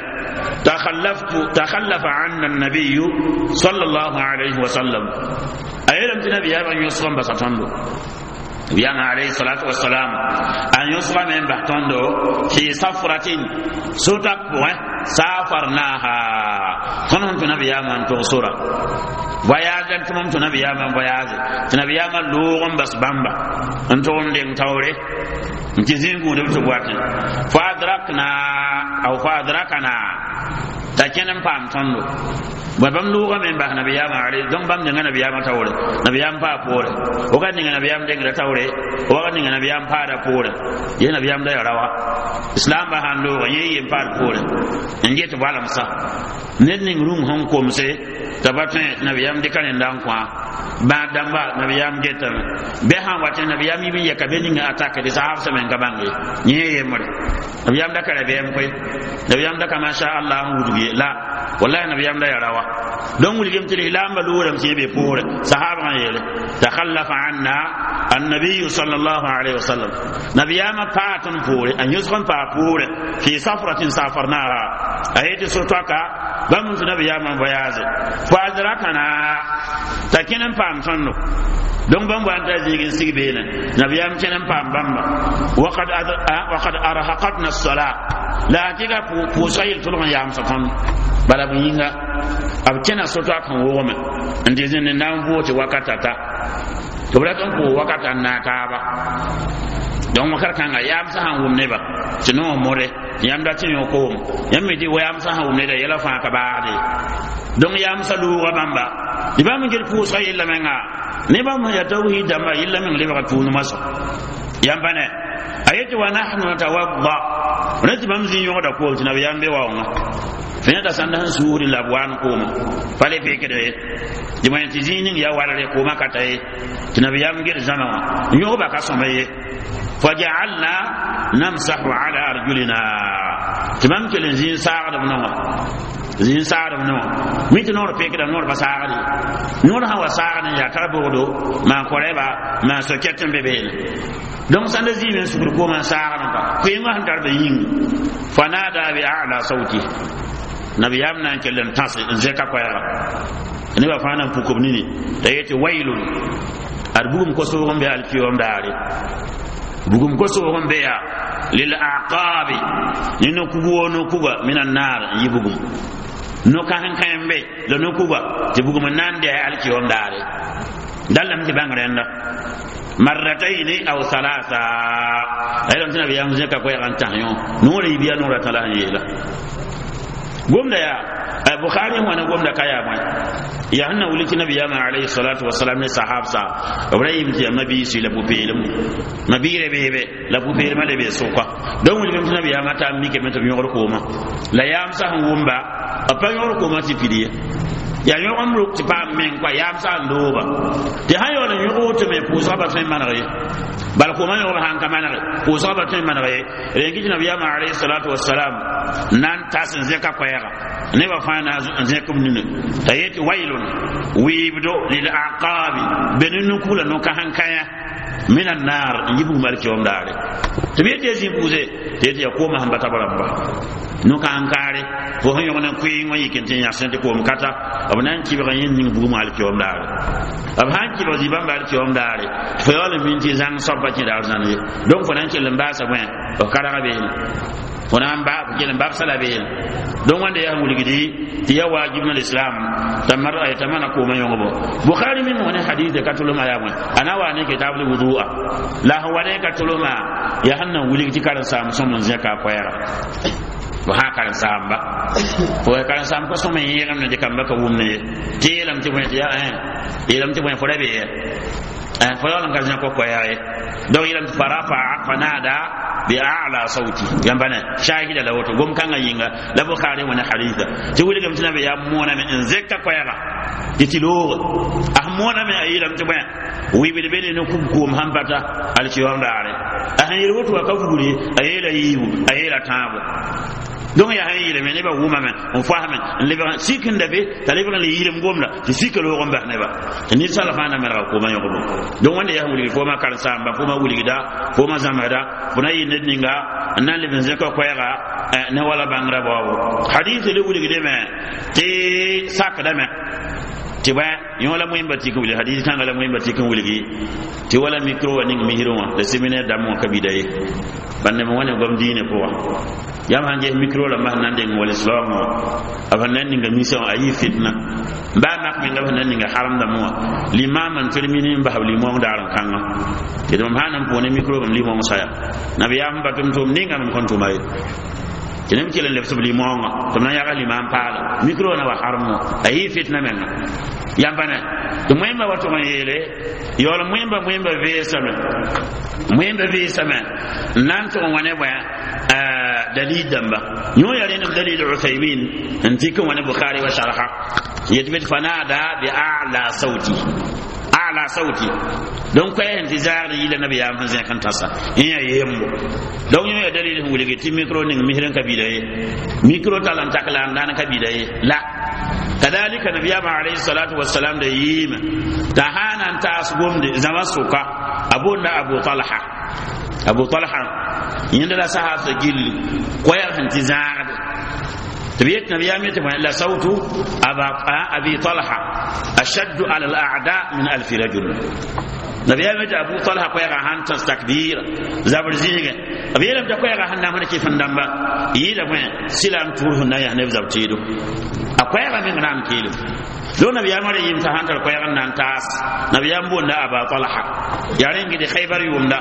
Speaker 1: تخلف عنا النبي صلى الله عليه وسلم أيلم تنبي أن يصرم بسطندو بيان عليه الصلاة والسلام أن يصرم من بحتندو في سفرة سوتك سافرناها كنهم تنبي أن تغصر voyage tumum tuna biyama voyage tuna biyama lurum bas bamba antum ding tawre ntizingu de to bwati fadrakna ta kenan pam tondo babam luga men ba nabiyama ali don bam de nabiyama tawre nabiyam pa pore o ga ninga nabiyam de ngra tawre o ga ninga nabiyam pa da pore ye nabiyam da rawa islam ba hando ye ye pa pore nje to balam sa nen ning rum hon komse tabatne nabiyam de kan ndan kwa ba damba nabiyam getam be han wate nabiyam yi ya kabeni nga ataka de sahab sa men gabange nye ye mo nabiyam da kare be em koy nabiyam da kama sha Allah wudugi la wallahi nabiyam da yarawa don wuligem tili lamba luram ci be pore sahaba yele takhallafa anna النبي صلى الله عليه وسلم نبيام فاتن پورے ان يسخن پا پورے في سفرة سافرناها ايدي سوتوكا بمن نبيام بياز فادركنا تكنن پام تنو دون بام وانتا زيغن سيبينا نبيام كنن پام بامبا وقد ارهقتنا الصلاة لا تيغا پوسايل تلون يام سفن بلا بينغا ابكنا سوتوكا ووما اندي زين نام بوتي وكاتاتا to bla ton ko wakata na taaba don wakar kanga yam sa han wumne ba tino more yam da tin ko yam mi di yam sa han wumne da yela fa ka baade don yam sa lu ga bamba di ba mi gel ko sa illa menga ne ba mu ya tawhid da ma illa men le ba tunu masa yam bane ayati wa nahnu natawadda rati bam zin yo da ko tina yam be wa nga fina da sanda han suuri labwan ko mo fale be kede diman tizinin ya walare ko makata e tinabiyam gir zamawa nyo ba ka somaye faja'alna namsahu ala arjulina timam kelen zin sa'a da nawa zin sa'a da nawa miti nor pe kede nor ba sa'a ni nor hawa sa'a ni ya karbodo ma koreba ma so ketten bebe donc sanda zimen sukur ko ma sa'a ba ko yima han darbe yin fanada bi a'la sauti nabiyam nan kelen tasi zeka kwaya ne ba fana pukum nini da yete wailun arbugum ko so gombe alkiyom daare bugum ko so gombe ya lil aqabi nino kugo no kuga minan nar yibugum no kan kayembe do no kuga te bugum nan de alkiyom daare dalam ti bangrenda marratayn aw thalatha ayron tinabi yam zeka ko yan tahyon no re biya no ratala yela gomda ya bukhari wana gomda kaya mai ya hanna wuliki nabi ya ma alayhi salatu wassalam ne sahabsa ibrahim ti nabi si la pupelum nabi rebe la pupel ma lebe soka don wuliki nabi ya mata mi ke meta yor ko ma la yam sa ngumba apa yor ko ma ti fidiye ya yo amru ti pa men kwa yam sa ndoba ti hayo la yo to me pusa ba fe manare bal ko man yo han kamanare pusa ba fe manare rengi nabi ya ma alayhi salatu wassalam nan tasin zeka kwayara ne ba fana zekum ninu tayeti wailun wibdo lil aqabi beninu kula no ka hankaya minan nar yibu malki on dare to be te zibuze te ya koma hambata baramba no kan kare fo ho yona kuyi ngoyi kentin ya sente ko mkata abnan ki ba yin ning bu mal ki om dare ab han ki ba ziban bal ki om dare fo yole min ti zang soba ki dar zan donc fo nan ki lamba sa ben o kara be fo nan ba ki lamba sala be donc wanda ya wuli gidi ti ya wajibul islam tamar ay tamana ko mayo bo bukhari min woni hadith ka tuluma ya mo ana wa ne kitabul wudu'a la hawa ne ka tuluma ya hannan wuli gidi karan sa musamman zaka koyara wa haka samba fo ka sam ko so me yeram ne de kamba ka wumne telam ti woni ya yelam ti woni fo rabe fo yolan ka ko ko yae do yelam ti farafa fanada bi a'la sauti yambana shahida la woto gom kan yinga la bukhari woni haditha ti wuli gam tinabe ya mona me en zekka ko yaga itilo ahmona me yelam ti woni wi be be no ko hambata al ci wandare ahan woto ka fuguri ayela yiwu ayela tabo donc ya hayire me ne ba wuma me on fahame le ba sikin da be talibran le yire ngomla ti sikelo ko mbax ne ba ni sala fana mera ko ma yogo donc wanda ya wuli fo ma kar samba fo ma wuli da fo ma zamada fo na yinde ninga nan le ben zeko ko yaga ne wala bangra bawo hadith le wuli de me ti sakda me ti ba yola mo imbati ko wuli hadith kan la mo imbati kan wuli ti wala micro wani mi hiroma le séminaire da mo kabidaye banne mo woni gom diine ko yam hanje micro la ma nande ngol islam avan nan nga mission ayi fitna ba nak mi nga nan nga haram da mo l'imam an termini ba habli mo daran kanga kedum hanan ko ne micro bam limo musaya nabiyam batum tum ninga mon kontu may kenem kelen lef subli mo nga to na yaga l'imam pala micro na wa haram ayi fitna men yambana to moyma wato mayele yola moyma vesame nan to wane ba dalil damba nyo yare ne dalil Uthaymin antikum wa Bukhari wa sharha yatbit fanada bi a'la sauti donc ko intizar ila nabi ya manzan kan tasa ya yembo donc nyo ya dalil hu legi ti micro ning mihran kabila micro talan takla nan kabila la kadalika nabi ya alayhi salatu wassalam da yima tahanan tasgum de zamasuka abunda Abu Talha yinda la sahaba gilli koyar intizar تبيت نبي أميت لا صوت أبي طلحة أشد على الأعداء من 1000 رجل نبي أميت أبو طلحة قيرا هان تستكبير زبر زينك أبي لم تقيرا هان نامنا كيف ندمبا يدا وين سلام توه نايا نفزب تيدو أقيرا من نام كيلو لو نبي أمر يمتحان تقيرا نانتاس نبي أمبون لا أبا طلحة يعني كده خيبر يوم لا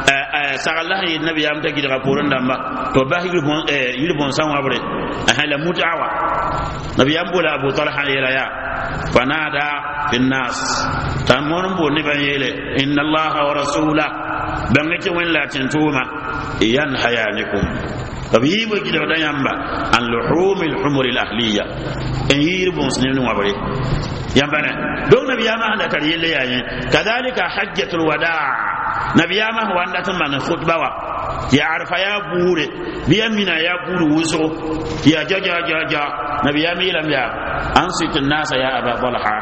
Speaker 1: سأل الله النبي أمتى كده قبورن دمبا تباه يلبون سام أبره أهلا متعوى نبي أمبول أبو طلحة يا فنادى في الناس تأمرون بني إن الله ورسوله بنيت وين لا تنتوما ينحيانكم فبيبو كده ودا يامبا عن لحوم الحمر الأهلية إن يربون سنين وبري يامبنا دون نبي أما عند تريل يعني كذلك حجة الوداع نبي أما هو عند ثمن خطبة يا عرف يا بوري بيامنا يا بوري وزو يا جا نبي أما يلم يا أنصت الناس يا أبا طلحة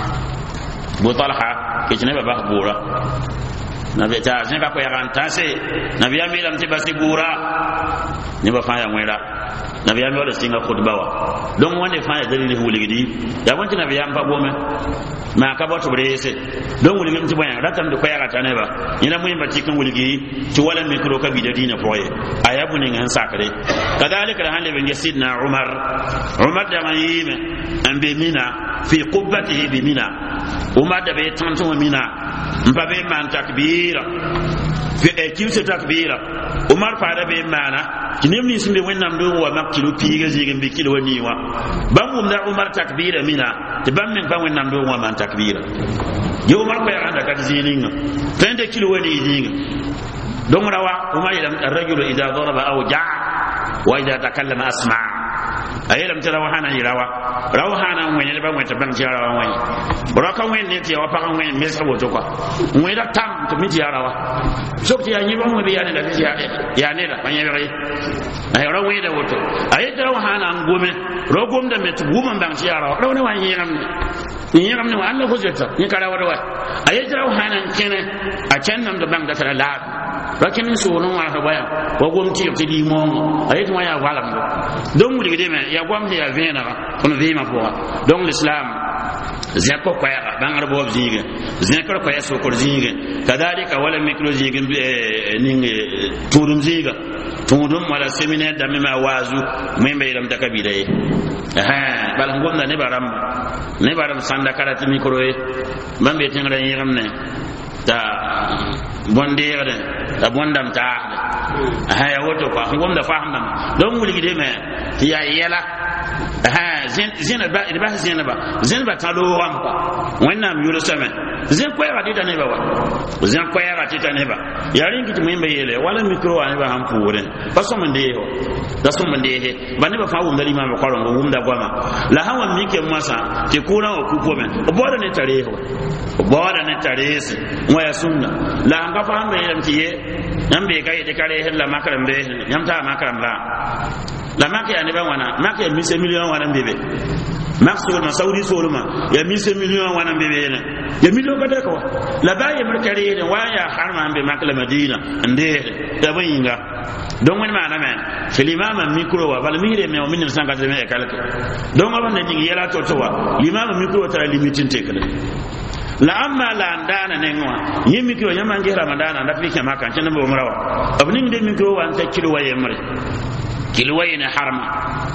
Speaker 1: أبو طلحة كيشنا بابا بورا نبي تاجنا كأكو يغان تاسي نبي أما يلم تباسي بورا نبى فايا ويلا نبي أما ولا سينغ خطبة دون وين فايا دليل هو لجدي يا وانت نبي أما بابومه ما كبرت بريسه دون ولي من تبين راتم دكويا راتنبا يلا مين بتيكن ولي تولى ميكرو كبيدين فوي أيابون إن ساكري كذلك الهند بن سيدنا عمر دمايم أم بمنا في قبته بمنا عمر دبي تانتو منا مبابي من تكبير في كيوس تكبير عمر فارا بمنا كنيم نسمي وين نمدو ومكتلو بيجا زيجن بكيلو ونيوا بامو من عمر تكبير منا تبام من فا وين نمدو ومان تكبير يوم عمر كي عندك تزينين فين كيلو ونيجين دون روا عمر الرجل إذا ضرب أو جاع وإذا تكلم أسمع أيلم ترى وحنا يروا روحنا وين يبغى وين تبان جرا وين بركة وين نتيا وبقى وين مسح وتوكا وين تام تمشي جرا سوكتي يعني يبغى بيان لا يعني لا ما يبغى أي رو وين ده وتو أي ترى وحنا نقوم رقم ده متقوم بان جرا رو نوع ينام نوع الله خزيته يكره وروا أي ترى وحنا كنا أجنم ده بان ده ترى لا rakin so no wa baya wa gomti ti di mo ayet wa ya walam donc wuli de men ya gwam ya vena on vema po donc l'islam zako kwa bangar bo zinga zikr kwa so ko zinga kadalika wala mikro zinga ninge tudum zinga tudum wala seminaire da mema wazu membe ilam takabida yi bal ngomna ne baram sanda karati mikro e bambe tingra yiram ne ta bondere ta bondam ta ya woto fa ngomda fahamdam don wuli de me ya yela zina ba talo rampa wannan yuro sama zin koyara dita ne ba zin koyara dita ne ba yarin kitu mun bayele wala mikro wa ne ba han puure baso mun de ho da so mun de he ba ne ba fa wum dalima ba kwaron wum da gwama la hawan mike masa ke kura o ku ko men o boda ne tare ho o boda ne tare se waya sunna la nga fa me yam tiye nambe kay de kare hella makaram be yam ta makaram la la maka ya ne ba wana maka ya mise million wana bebe maksul ma saudi soluma ya mise million wana bebe ne ya million ka ko la ba ya markare ne wa ya harma be makla madina ande da bayinga don wani ma na men filimama mikro wa bal mire me o 1980 e kalaka don abon ne jingi yala to wa limama mikro ta limitin tekale la amma la ndana nengwa yimi kilo nyama ngi ramadana nda fika maka ncana bo mrawa abni ngi mikro wa anta kilo wa yemre kilo wa ina harma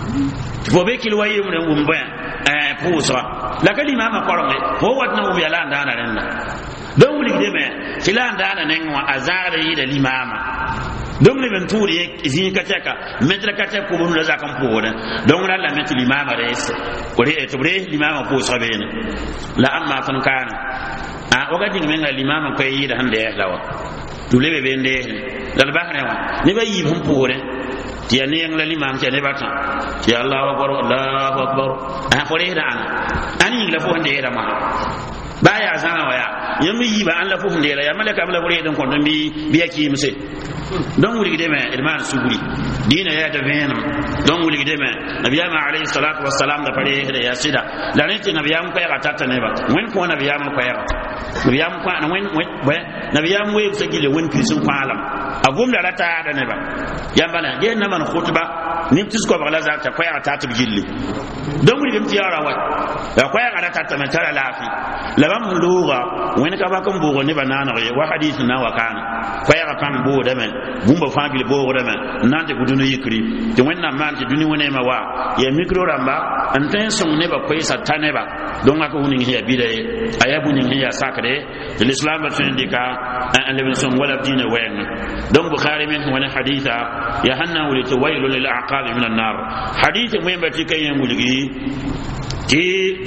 Speaker 1: fo be kilo wa yemre umba pusa la kalima ma koronge fo watna um yala ndana renna don wuli de me filan ndana nengwa azara yi da limama donc le venturi zin kateka metre kateka ko la zakam poda donc la metti limama res ko re to bre limama po sabene la amma tan kana wakati ngimenga limama ko yi da hande ya lawa to lebe bende dal bahre wa ni ba yi hum pore ti ani yang la limam ti ne bata ti Allahu akbar ko re da ani la fo hande da ma baya zana waya yami yi ba an la fo hande ya malaka am la fo re dan ko don bi yaki mse don wuli de me irman suguri dina ya da ben don wuli de me nabiyama alayhi salatu wassalam da pare da ya sida da rinti nabiyam ko ya tata ne ba wen ko nabiyam ko ya nabiyam ko na wen nabiyam we sagile wen krisun ko alam agum da rata da ne ba ya bana je na man khutba ni tis ko bala za ta ko ya tata gilli don wuli de tiyara wa ya ko ya rata ta man tara lafi labam lugha wen ka ba kan bugo ne banana wa hadith na wa kana ko ya kan bo da men bumba fangile bo wona nante gudunu yikri te wenna mante duni wona ma wa ya micro ramba anten son ne ba koy satane ba don aka hunin hiya bidaye ayabu nin hiya sakre l'islam ba tin dika an le son wala dina wen don bukhari min wala haditha ya hanna wali tawailul lil aqab min an-nar hadith mo yamba ti kayen wuligi ti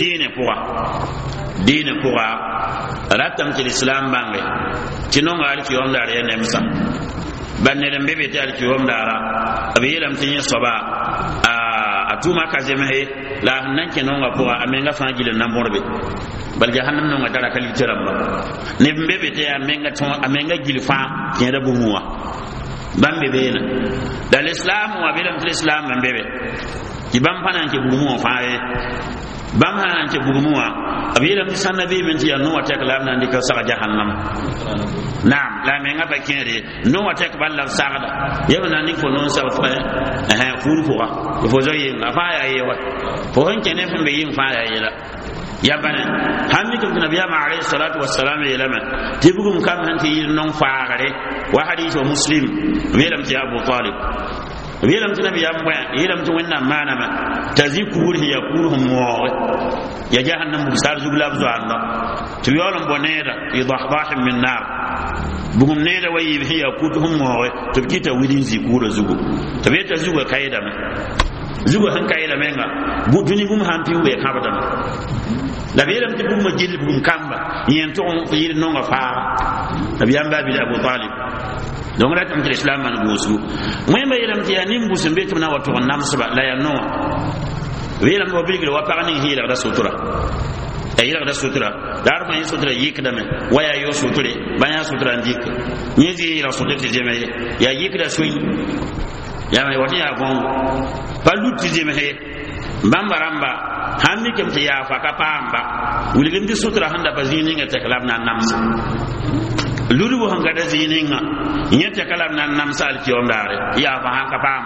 Speaker 1: dine pour ratam ti l'islam bange tinonga alki on dare ya nemsa banne dem bebe ti alki on dara abiyelam tin soba atuma kazeme la nan kenonga pour amenga fangile namborbe bal jahannam no ngata kali tiramba ne bebe ti amenga gilfa tienda bumuwa bambe bena dal islam wa bilam til islam bebe ibam fanan ke bumuwa faaye bam hanan ke bugumuwa abira misan nabi min ti no wata kalam nan dika sa jahannam naam la me ngaba kere no wata ka balla saada yebna ni ko non sa fa furu ko fo zo yin afa ya yewa fo han kene fun be yin fa ya yela yabana hammi tum nabiya ma alayhi salatu wassalam yelama tibugum kam han ti non faare wa hadith muslim welam ti abu talib welam ti nabiya mo yelam ti wenna manama tazikur hiya kurhum wa ya jahannam busar zuglab zuanda to yolam boneda idahbah min nar bugum neda wayi hiya kutuhum wa to kita widin zikura zugu to beta zuga kaida ma zuga han kaida menga buduni bum han piwe kabata la bilam ti bum majil bum kamba yen to on yir nonga fa nabiyam babi abu talib donc la tam islam man busu moy ma yelam ti anim busum betum na wato nam saba la ya no welam bo bilgil wa parani hila da sutura ayira da sutura dar ma sutura yik da men waya yo suture banya sutura ndik nyezi la sutura ti jeme ya yik da suyi ya mai wati ya gon palu ti jeme he bamba ramba hammi kem ti ya fa ka pamba wuligim ti sutura handa bazini ngata kalam na namsa lulu hanga da zininga nyete kalam nan namsal ki omdare ya fa hanka pam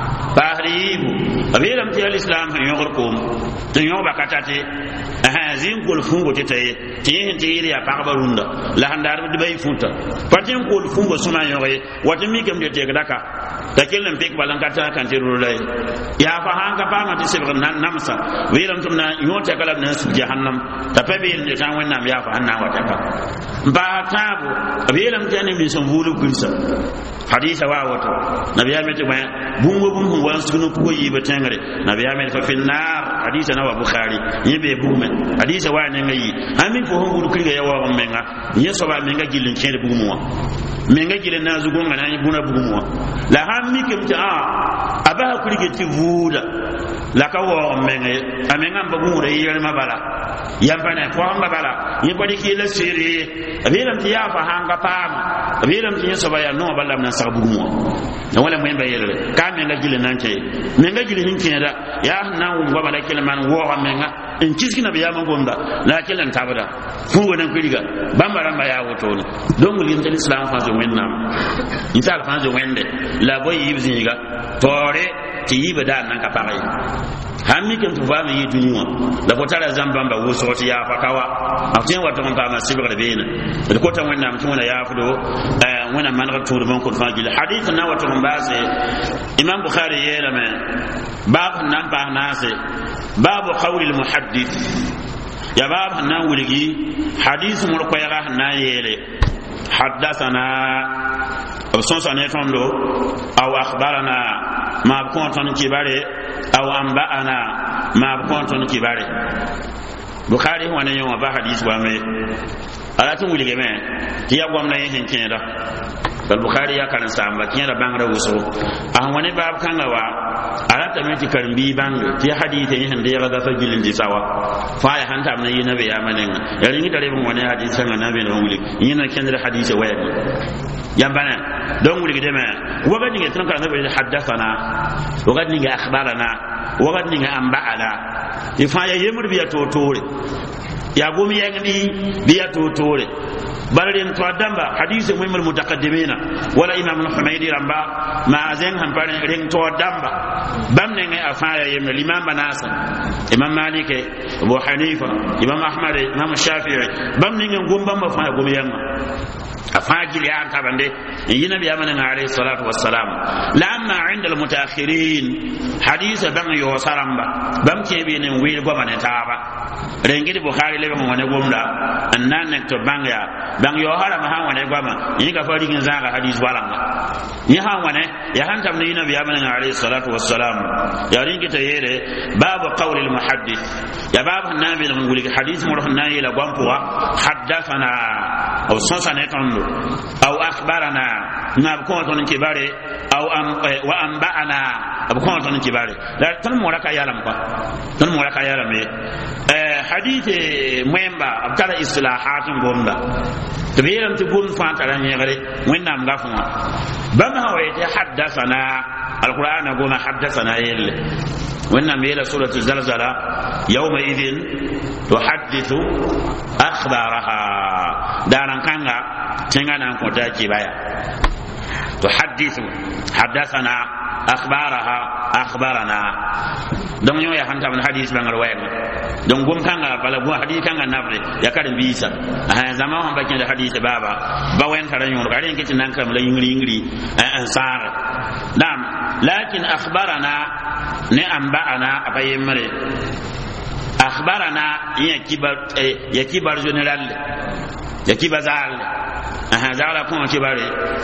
Speaker 1: bahribu abiram ti alislam han yogorkum to yoba katate zin kul fungo tete tin tiri ya parbarunda la handar de bay funta patin kul fungo suma yore watimi kem de tegdaka da kelen pek balan kata kan tiru lay ya fa hanka pam ti sebr nan namsa wiram tum na yote kalam nan su jahannam ta pabe ne tan wannan ya fa hanna wataka ba tabu abiram tani mi son vulu kunsa hadisa wa wato nabiya mete ba bungo bungo wan sunu ko yiba tangare nabiya mete fa fil nar hadisa na wa bukhari yibe bumen hadisa wa ne ngi amin fo hongu kunga yawa menga yeso ba menga gilin chere bugumwa menga gilin na zugo ngana ni buna bugumwa la hammi kemta aba kurige ti vuda la ka wa menga amenga mbagu re yele mabala yambana ko mabala ni ko diki la siri abiram ti ya fa hanga pam abiram ti yeso ba ya no balla na sabugumo na wala mwen bayele ka menga gilin nan ce menga gilin hinkinda ya na wo bala kelman wo menga in kiskina biya mangomba la kelan tabada fungo nan kuriga bambara ma ya woto no don mulin tan islam fa zo wenna insal fa zo wende la boy yibzinga tore ti yiba da nan ka parai hammi kem to fa mi duniya la ko tara zambamba wo so ti ya fakawa atin wato on pa ma sibra beena de ko tan wenna mtum na ya fudo wana man ga tur ban ko fa gil hadith na wato on base imam bukhari yela man bab nan pa nase babu qawli al muhaddith ya bab nan wuligi hadith mul ko ya na yele حدثنا أو سنسان يفهملو أو أخبرنا ما بكونتون كباري أو أنبأنا ما بكونتون كباري بخاري هو نيوم أبا حديث وامي ألا تنولي كمان كي أقوم نيهن كيدا البخاري يا كان سامبا كيدا بانغرا وسو أهواني باب كان غوا ألا تميتي كرمبي بانغ كي حديث يهن دي غدا فجلن دي سوا فاي هانتا من ينبي يا منين يعني ني تريبون وني حديث كان نبي نولي ينا كندر حديث وادي يامبانا دون ولي دما وغاد نيغي تنكر نبي حدثنا وغاد نيغي أخبارنا وغاد نيغي أنبأنا يفايا يمر بيا توتوري يا قومي يغني بيا توتوري بلدين تودamba hadith muhimmul mutaqaddimina wala imam al-humaydi ramba ma zen han pare ring tودamba bamne ngai afaya yemna imam banasa imam malik abu hanifa imam ahmad imam shafi'i bamne ngai gomba ma fa gomi yamma afajil ya tabande yina bi amana alayhi salatu wassalam lamma inda al-mutaakhirin hadith bang yo saramba bam kebe ne wi goma ne taba rengidi bukhari lebe mo ne gomda annan nek to bangya bang yo haram ha wane gwama yi ka fari gin zaka hadis walanga yi ha wane ya hantam ni nabi amana alayhi salatu wassalam ya ringi ta yere babu qawli al muhaddith ya babu nabi na nguli hadis mo rahna ila gwampuwa haddathana aw sasana tando aw akhbarana na ko ton kibare aw wa anba'ana abu ko ton kibare la tan mo raka yalam ba tan mo raka yalam hadith mwemba abtala islahatun gomba تبيرم تقول فانتران يغري وين نام غفوا بما هو يتحدثنا القرآن يقول حدثنا يل وين نام يلا سورة الزلزلة يومئذ تحدث أخبارها دارن كانغا تنغانا كوتا كيبايا تحدث حدثنا أخبارها أخبارنا دون يوم يحنت من حديث بان الوين دون قوم كان بلا قوم حديث كان نبرة يا كارم بيسا زمان هم بكين الحديث بابا باوين كارم يوم كارم كتير نانكم لا ينغري أنصار نعم لكن أخبارنا نأنبأنا أبي مري أخبارنا يا كبار جنرال يا كبار زال زال كون كبار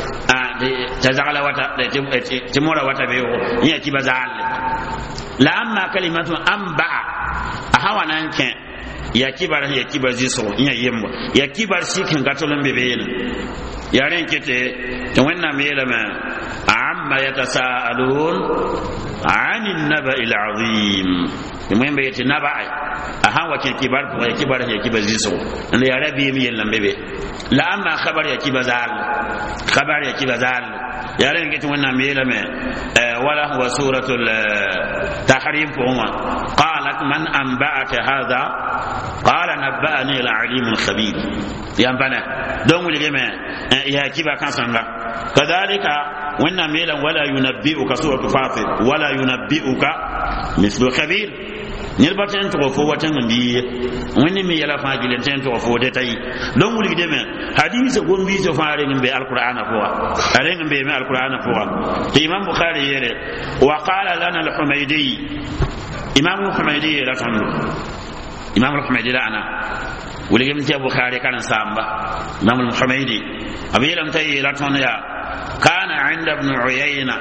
Speaker 1: تزال وتا تمورا وتا بيو يا كبار زال la amma kalimatu amba ahawa nan ken ya kibar ziso nya yembo ya kibar sikin gatolon bebena yaren kete to wannan me lama amma yatasaalun anin naba'il azim mun bai ce naba'i ahawa ke kibar ko ya kibar ziso ne ya rabi mi yallan bebe la amma khabar ya kibar zal يا رنجت ونا ميلمه ولا هو سورة التحريم فهما قالت من أنبأك هذا قال نبأني العليم الخبير ينبنا دون الجماع يا كيبا كان سنغا كذلك ونا ميلا ولا ينبئك سورة فاطر ولا ينبئك مثل خبير نربا تن تو فو واتن بي وني مي يلا فاجي تن تو فو de tay don wuli de men hadith gombi so faare ngbe alquran fo are ngbe me alquran fo imam bukhari yere wa qala lana al-humaydi imam al-humaydi la tanu imam al-humaydi la ana wuli gem ci bukhari kan samba imam al-humaydi abiram tay la tanu ya kana inda ibn uyayna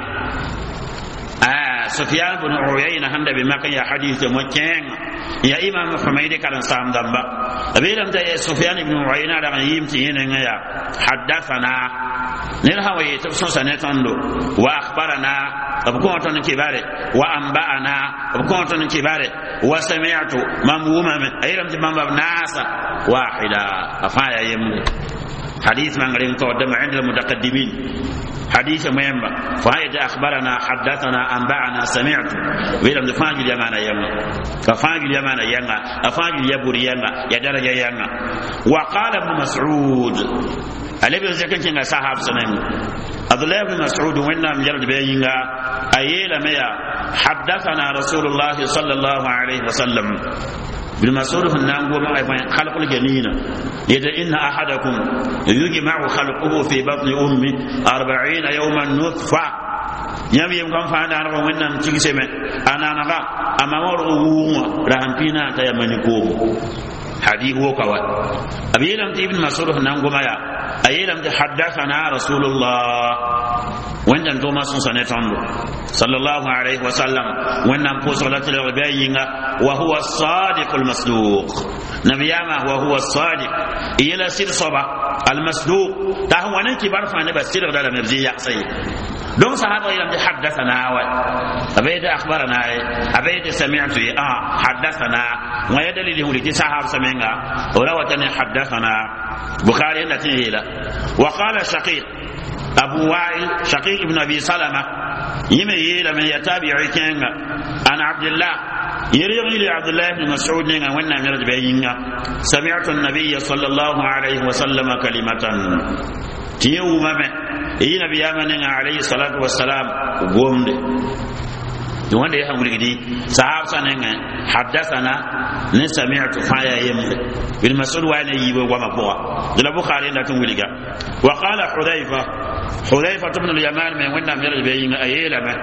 Speaker 1: سفيان بن عيينة هند بمكة يا حديث مكين يا إمام حميد كان سام دمبا أبيلم ده سفيان بن عيينة لما يمتين يا حدثنا نلها ويتبصر سنتندو وأخبرنا أبكون تون كباره وأنبأنا أبكون تون كباره وسمعت مموما أيلم تمام ناس واحدا أفايا يمد حديث من غير تقدم عند المتقدمين حديث مهم فهي أخبرنا حدثنا أنبأنا سمعت ولم تفاجل يمانا يما ففاجل يمانا يما أفاجل يبوري يما يدرج يما وقال ابن مسعود الذي ذكرت عن صحاب سنين عبد الله بن مسعود وإننا مجرد بيننا أيلا ميا حدثنا رسول الله صلى الله عليه وسلم بالمسؤول هنان وما خلق الجنين يد إن أحدكم يجمع خلقه في بطن أمه 40 يوما نطفة يم كم فانا أنا وإننا تيجي أنا أما مرؤوم رحمتنا تيمنكم حديث وكوا أبي لم تبين مسؤول هنان وما أيلم حدثنا رسول الله وإن توما سنتون صلى الله عليه وسلم وإن صلاة العبايين وهو الصادق المصدوق نبيما وهو الصادق إلى سير صبا المصدوق تهو نكي برفع نبى سير غدا مبزي يقصي دون صحابة إلم حدثنا أبيد أخبرنا أبيد سمعت حدثنا ويدل له لتي صحاب سمعنا ولو حدثنا بخاري نتيجة وقال شقيق أبو وائل شقيق بن أبي سلمة يمي لمن يتابع كان أنا عبد الله يريد لي عبد الله بن مسعود نينا وإننا نرد بينا سمعت النبي صلى الله عليه وسلم كلمة تيوم إيه نبي آمن عليه الصلاة والسلام قوم wanda ya hamu gidi sahab sanan hadathana ne sami'tu faya yamle bil mas'ul wa ne yibo wa mabwa dila bukhari da tun wuliga wa qala hudayfa ibn al-yaman min wanda mir bayin ayela ma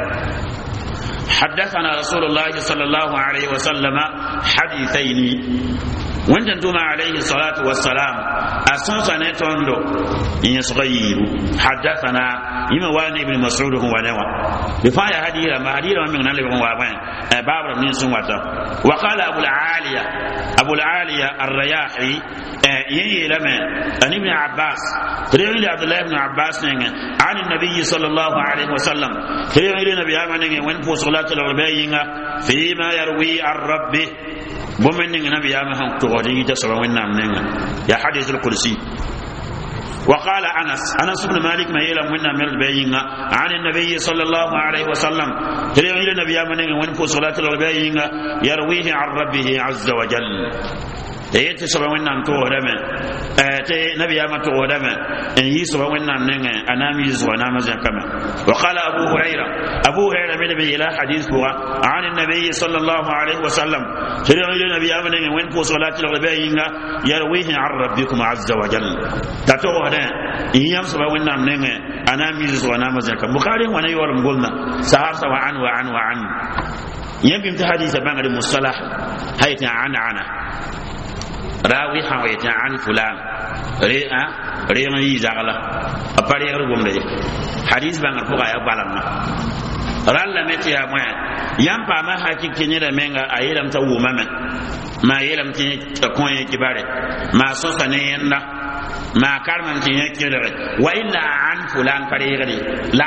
Speaker 1: حدثنا رسول الله صلى الله عليه وسلم حديثين وانت دوما عليه الصلاة والسلام أسنس نتوندو إن يصغير حدثنا إما واني بن مسعود هو نوى بفاية هديرة ما هديرة من نالي هو وابين بابر من سنوة وقال أبو العالية الرياحي يي لما أن ابن عباس تريد عبد الله بن عباس عن النبي صلى الله عليه وسلم تريد النبي آمن وانفو صلاة العبايين فيما يروي عن ربه ومن النبي آمن تغدي تسوى يا حديث القدسي وقال أنس بن مالك ما يلم منا من البيين عن النبي صلى الله عليه وسلم تريد النبي آمن وانفو صلاة العبايين يرويه عن ربه عز وجل يتي سبا وينام تو ودما تي نبي ما تو ودما ان يسبا وينام نين انا ميز وانا مزن كما وقال ابو هريره من بي الى حديث هو عن النبي صلى الله عليه وسلم تري النبي امن وين فو صلاه الغباين يرويه عن ربكم عز وجل تتو ودا ان يسبا وينام نين انا ميز وانا مزن كما بخاري وانا يورم قلنا صحاب سوا عن يبي حديث بان المصطلح هيت عن راوي حويت عن فلان ريما يزغلا أباري يرغم لي حديث بان الفقه يبالنا رال متي يا ما يامبا ما حكي كنيرا منغا ايلم تو ماما ما يلم تي كون كباري ما سوسنين ما كارمن تي كيرا والا عن فلان فريغري لا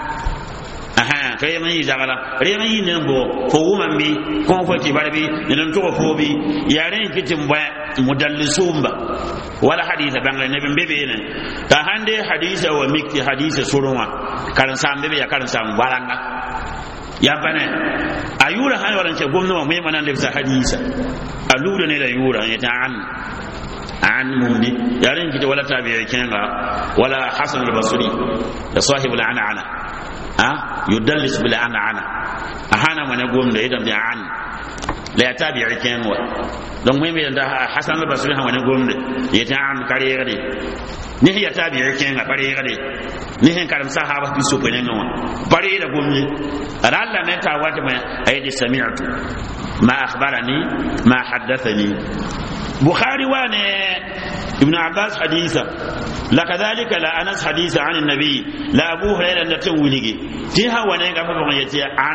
Speaker 1: kay man yizagala rema yinin bo fo woman bi kon fo ti barbi nin to fo bi yaren kitin ba mudallisumba wala haditha bangla nabi bebe ne ta hande hadisa wa mikti hadisa suruma karan sam be ya karan sam waranga ya bane ayura ha waran ce gomno wa mai manan da hadisa alura ne da yura ya ta'an an mumdi yarin kiti wala tabi'i kenga wala hasan al-basri da sahib al-an'ana yudallis bil an'ana ahana mana gomda idan bi an la tabi'i kenwa donc mai mai da hasan al-basri ha wani gomda ya ta'an kare gade ne ya tabi'i kenga kare gade ne hen karam sahaba bi so penen wa bare da gomni ralla ne ta wata mai aydi sami'tu ma akhbarani ma haddathani بخاري وانا ابن عباس حديثا لكذلك لا أنس حديثا عن النبي لا أبو هريرة نتولي تيها وانا قفا يتي عن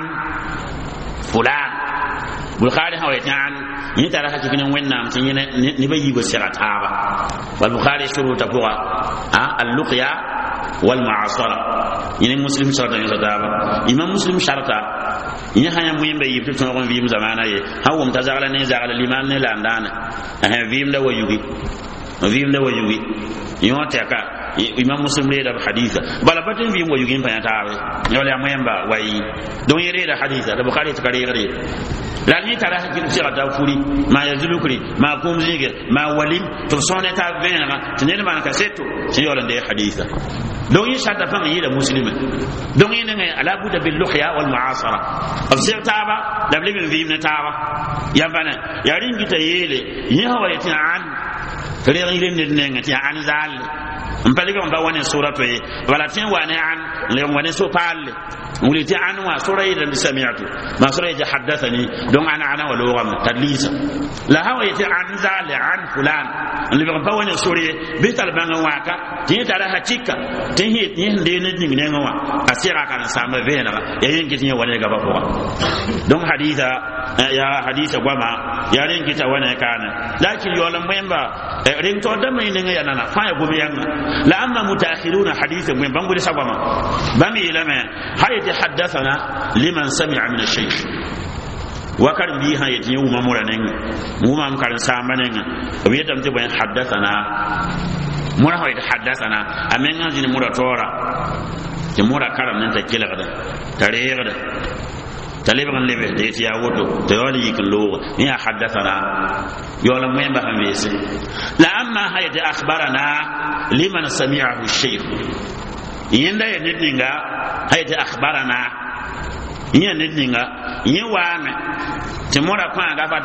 Speaker 1: فلان بخاري هو يتي عن يترى حتى وين نام نبي بسرعة هذا والبخاري شروط فوق اللقيا والمعاصرة يعني مسلم شرطا يتدابا إمام مسلم شرطا ina hanya muyin bai yibtu ton vim zamana ye hawo mtazala ne zagala liman ne landana vim da wayugi yota ka imam muslim le da haditha bala batin vim wayugi pa tawe yole amemba wayi don yere da haditha da bukhari ta kare gare la ni tara hakin sira da furi ma yazulukri ma kumzige ma walim to sonne ta venga tinel man ka seto ci yola de haditha don yin shata fa yi da muslimi don yin ne ala budda bil luhya wal mu'asara afsir taba da blibin vim ne taba ya bana ya ringita yele yi hawa yatin an kare rin ne ngati an zal mpaliga mba wane suratu yi wala tin wane an le wane so palle ولتي عنوا سورة سمعت ما سورة حدثني دون أنا ولوغم تدليس لا هو يتي عن زال عن فلان اللي بقول سورة بيتال بانواكا تي ترى هتيكا تي دين نينوا أسيرا كان سامع فينا يين كتير وانا جابوا دون حديثا يا حديث وما يا رين كتا وانا كان لكن يوم ميمبا رين تودم ينين يا نانا فاي غوميان لا أما متأخرون حديث من بانغولي سبما بامي لما هاي حدثنا لمن سمع من الشيخ وكان بيها يتيو مامورانين موما كان سامانين ويتم تبين حدثنا مورا هو يتحدثنا امين جن مورا تورا مورا كرم نتا كيلغدا تاريغدا تليبغن لبه ديتي يا ودو تولي يكلو ني حدثنا يولا مين بهم بيسي لا اما هيت اخبرنا لمن سمعه الشيخ yenda ya nidinga hayta akhbarana nya nidinga yiwame timora kwa gafa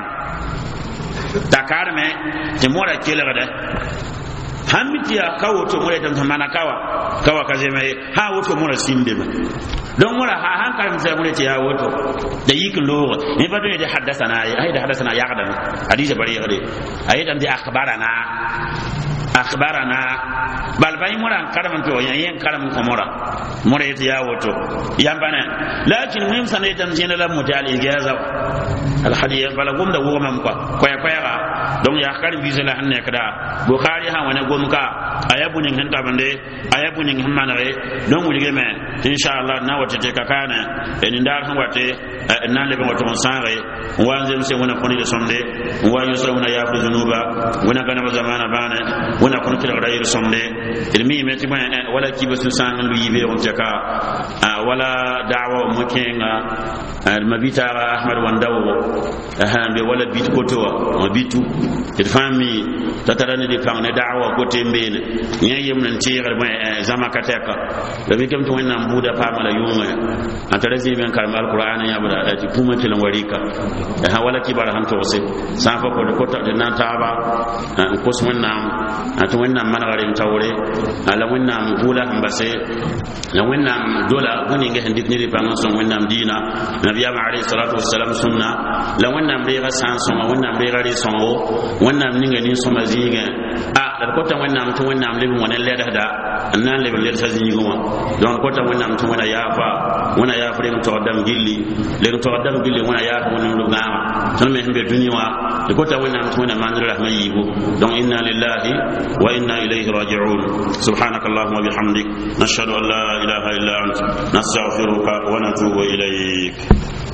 Speaker 1: takarme timora kelagada hamitia kawoto mure tamana kawa kazeme ha woto mura simbe don mura ha hankal mse mure ti ya woto da yikin logo ni bado ne hadathana ya gadan hadisi bari gade ayidan di akhbarana bal bay muran karam to yen karam ko mura yati ya woto yambana lakin mim sanaitan jinala mutali gaza al hadith bala gum da woma ko ya don ya karim bizala hanne kada bukhari ha wana gum ka ayabunin hanta bande ayabunin hammanare don wulige me inshallah na wata te kakana en ndar han wate nan le wato sanre wanze mse wona koni de sonde wanyo so wona ya zunuba wona kana zamana bana wona kono tira rayir sonde ilmi meti ma wala kibasu sangan lu yibe on jaka wala da'wa mukenga mabita ahmad wandawo be wala bit kotowa mabitu fami tatarani de kan da'wa ko tembele nyayem nan tira ma zama kateka da bi kam to wannan buda famala yunga antare ziben kalma alquran ya bada ati kuma tilan warika wala kibara han to se safa ko de kota de nan taaba ko sunna ati wannan managare tawre ala wannan bula mbase la wannan dola guni nge hendik ni bangon son wannan dina nabiya alayhi salatu wassalam sunna la wannan be ga san son wannan be ga ri son wannan ninga ni so mazinga da kota wannan to wannan lebin wannan leda da nan lebin leda tazinyi goma don kota wannan to wannan yafa wana ya fure to dam gilli le to dam gilli wana ya wannan lugama ton me hembe duniya de kota wannan to wannan manzur rahman yibo don inna lillahi wa inna ilayhi raji'un subhanakallahumma wa bihamdik nashhadu an la ilaha illa anta nastaghfiruka wa natubu ilayk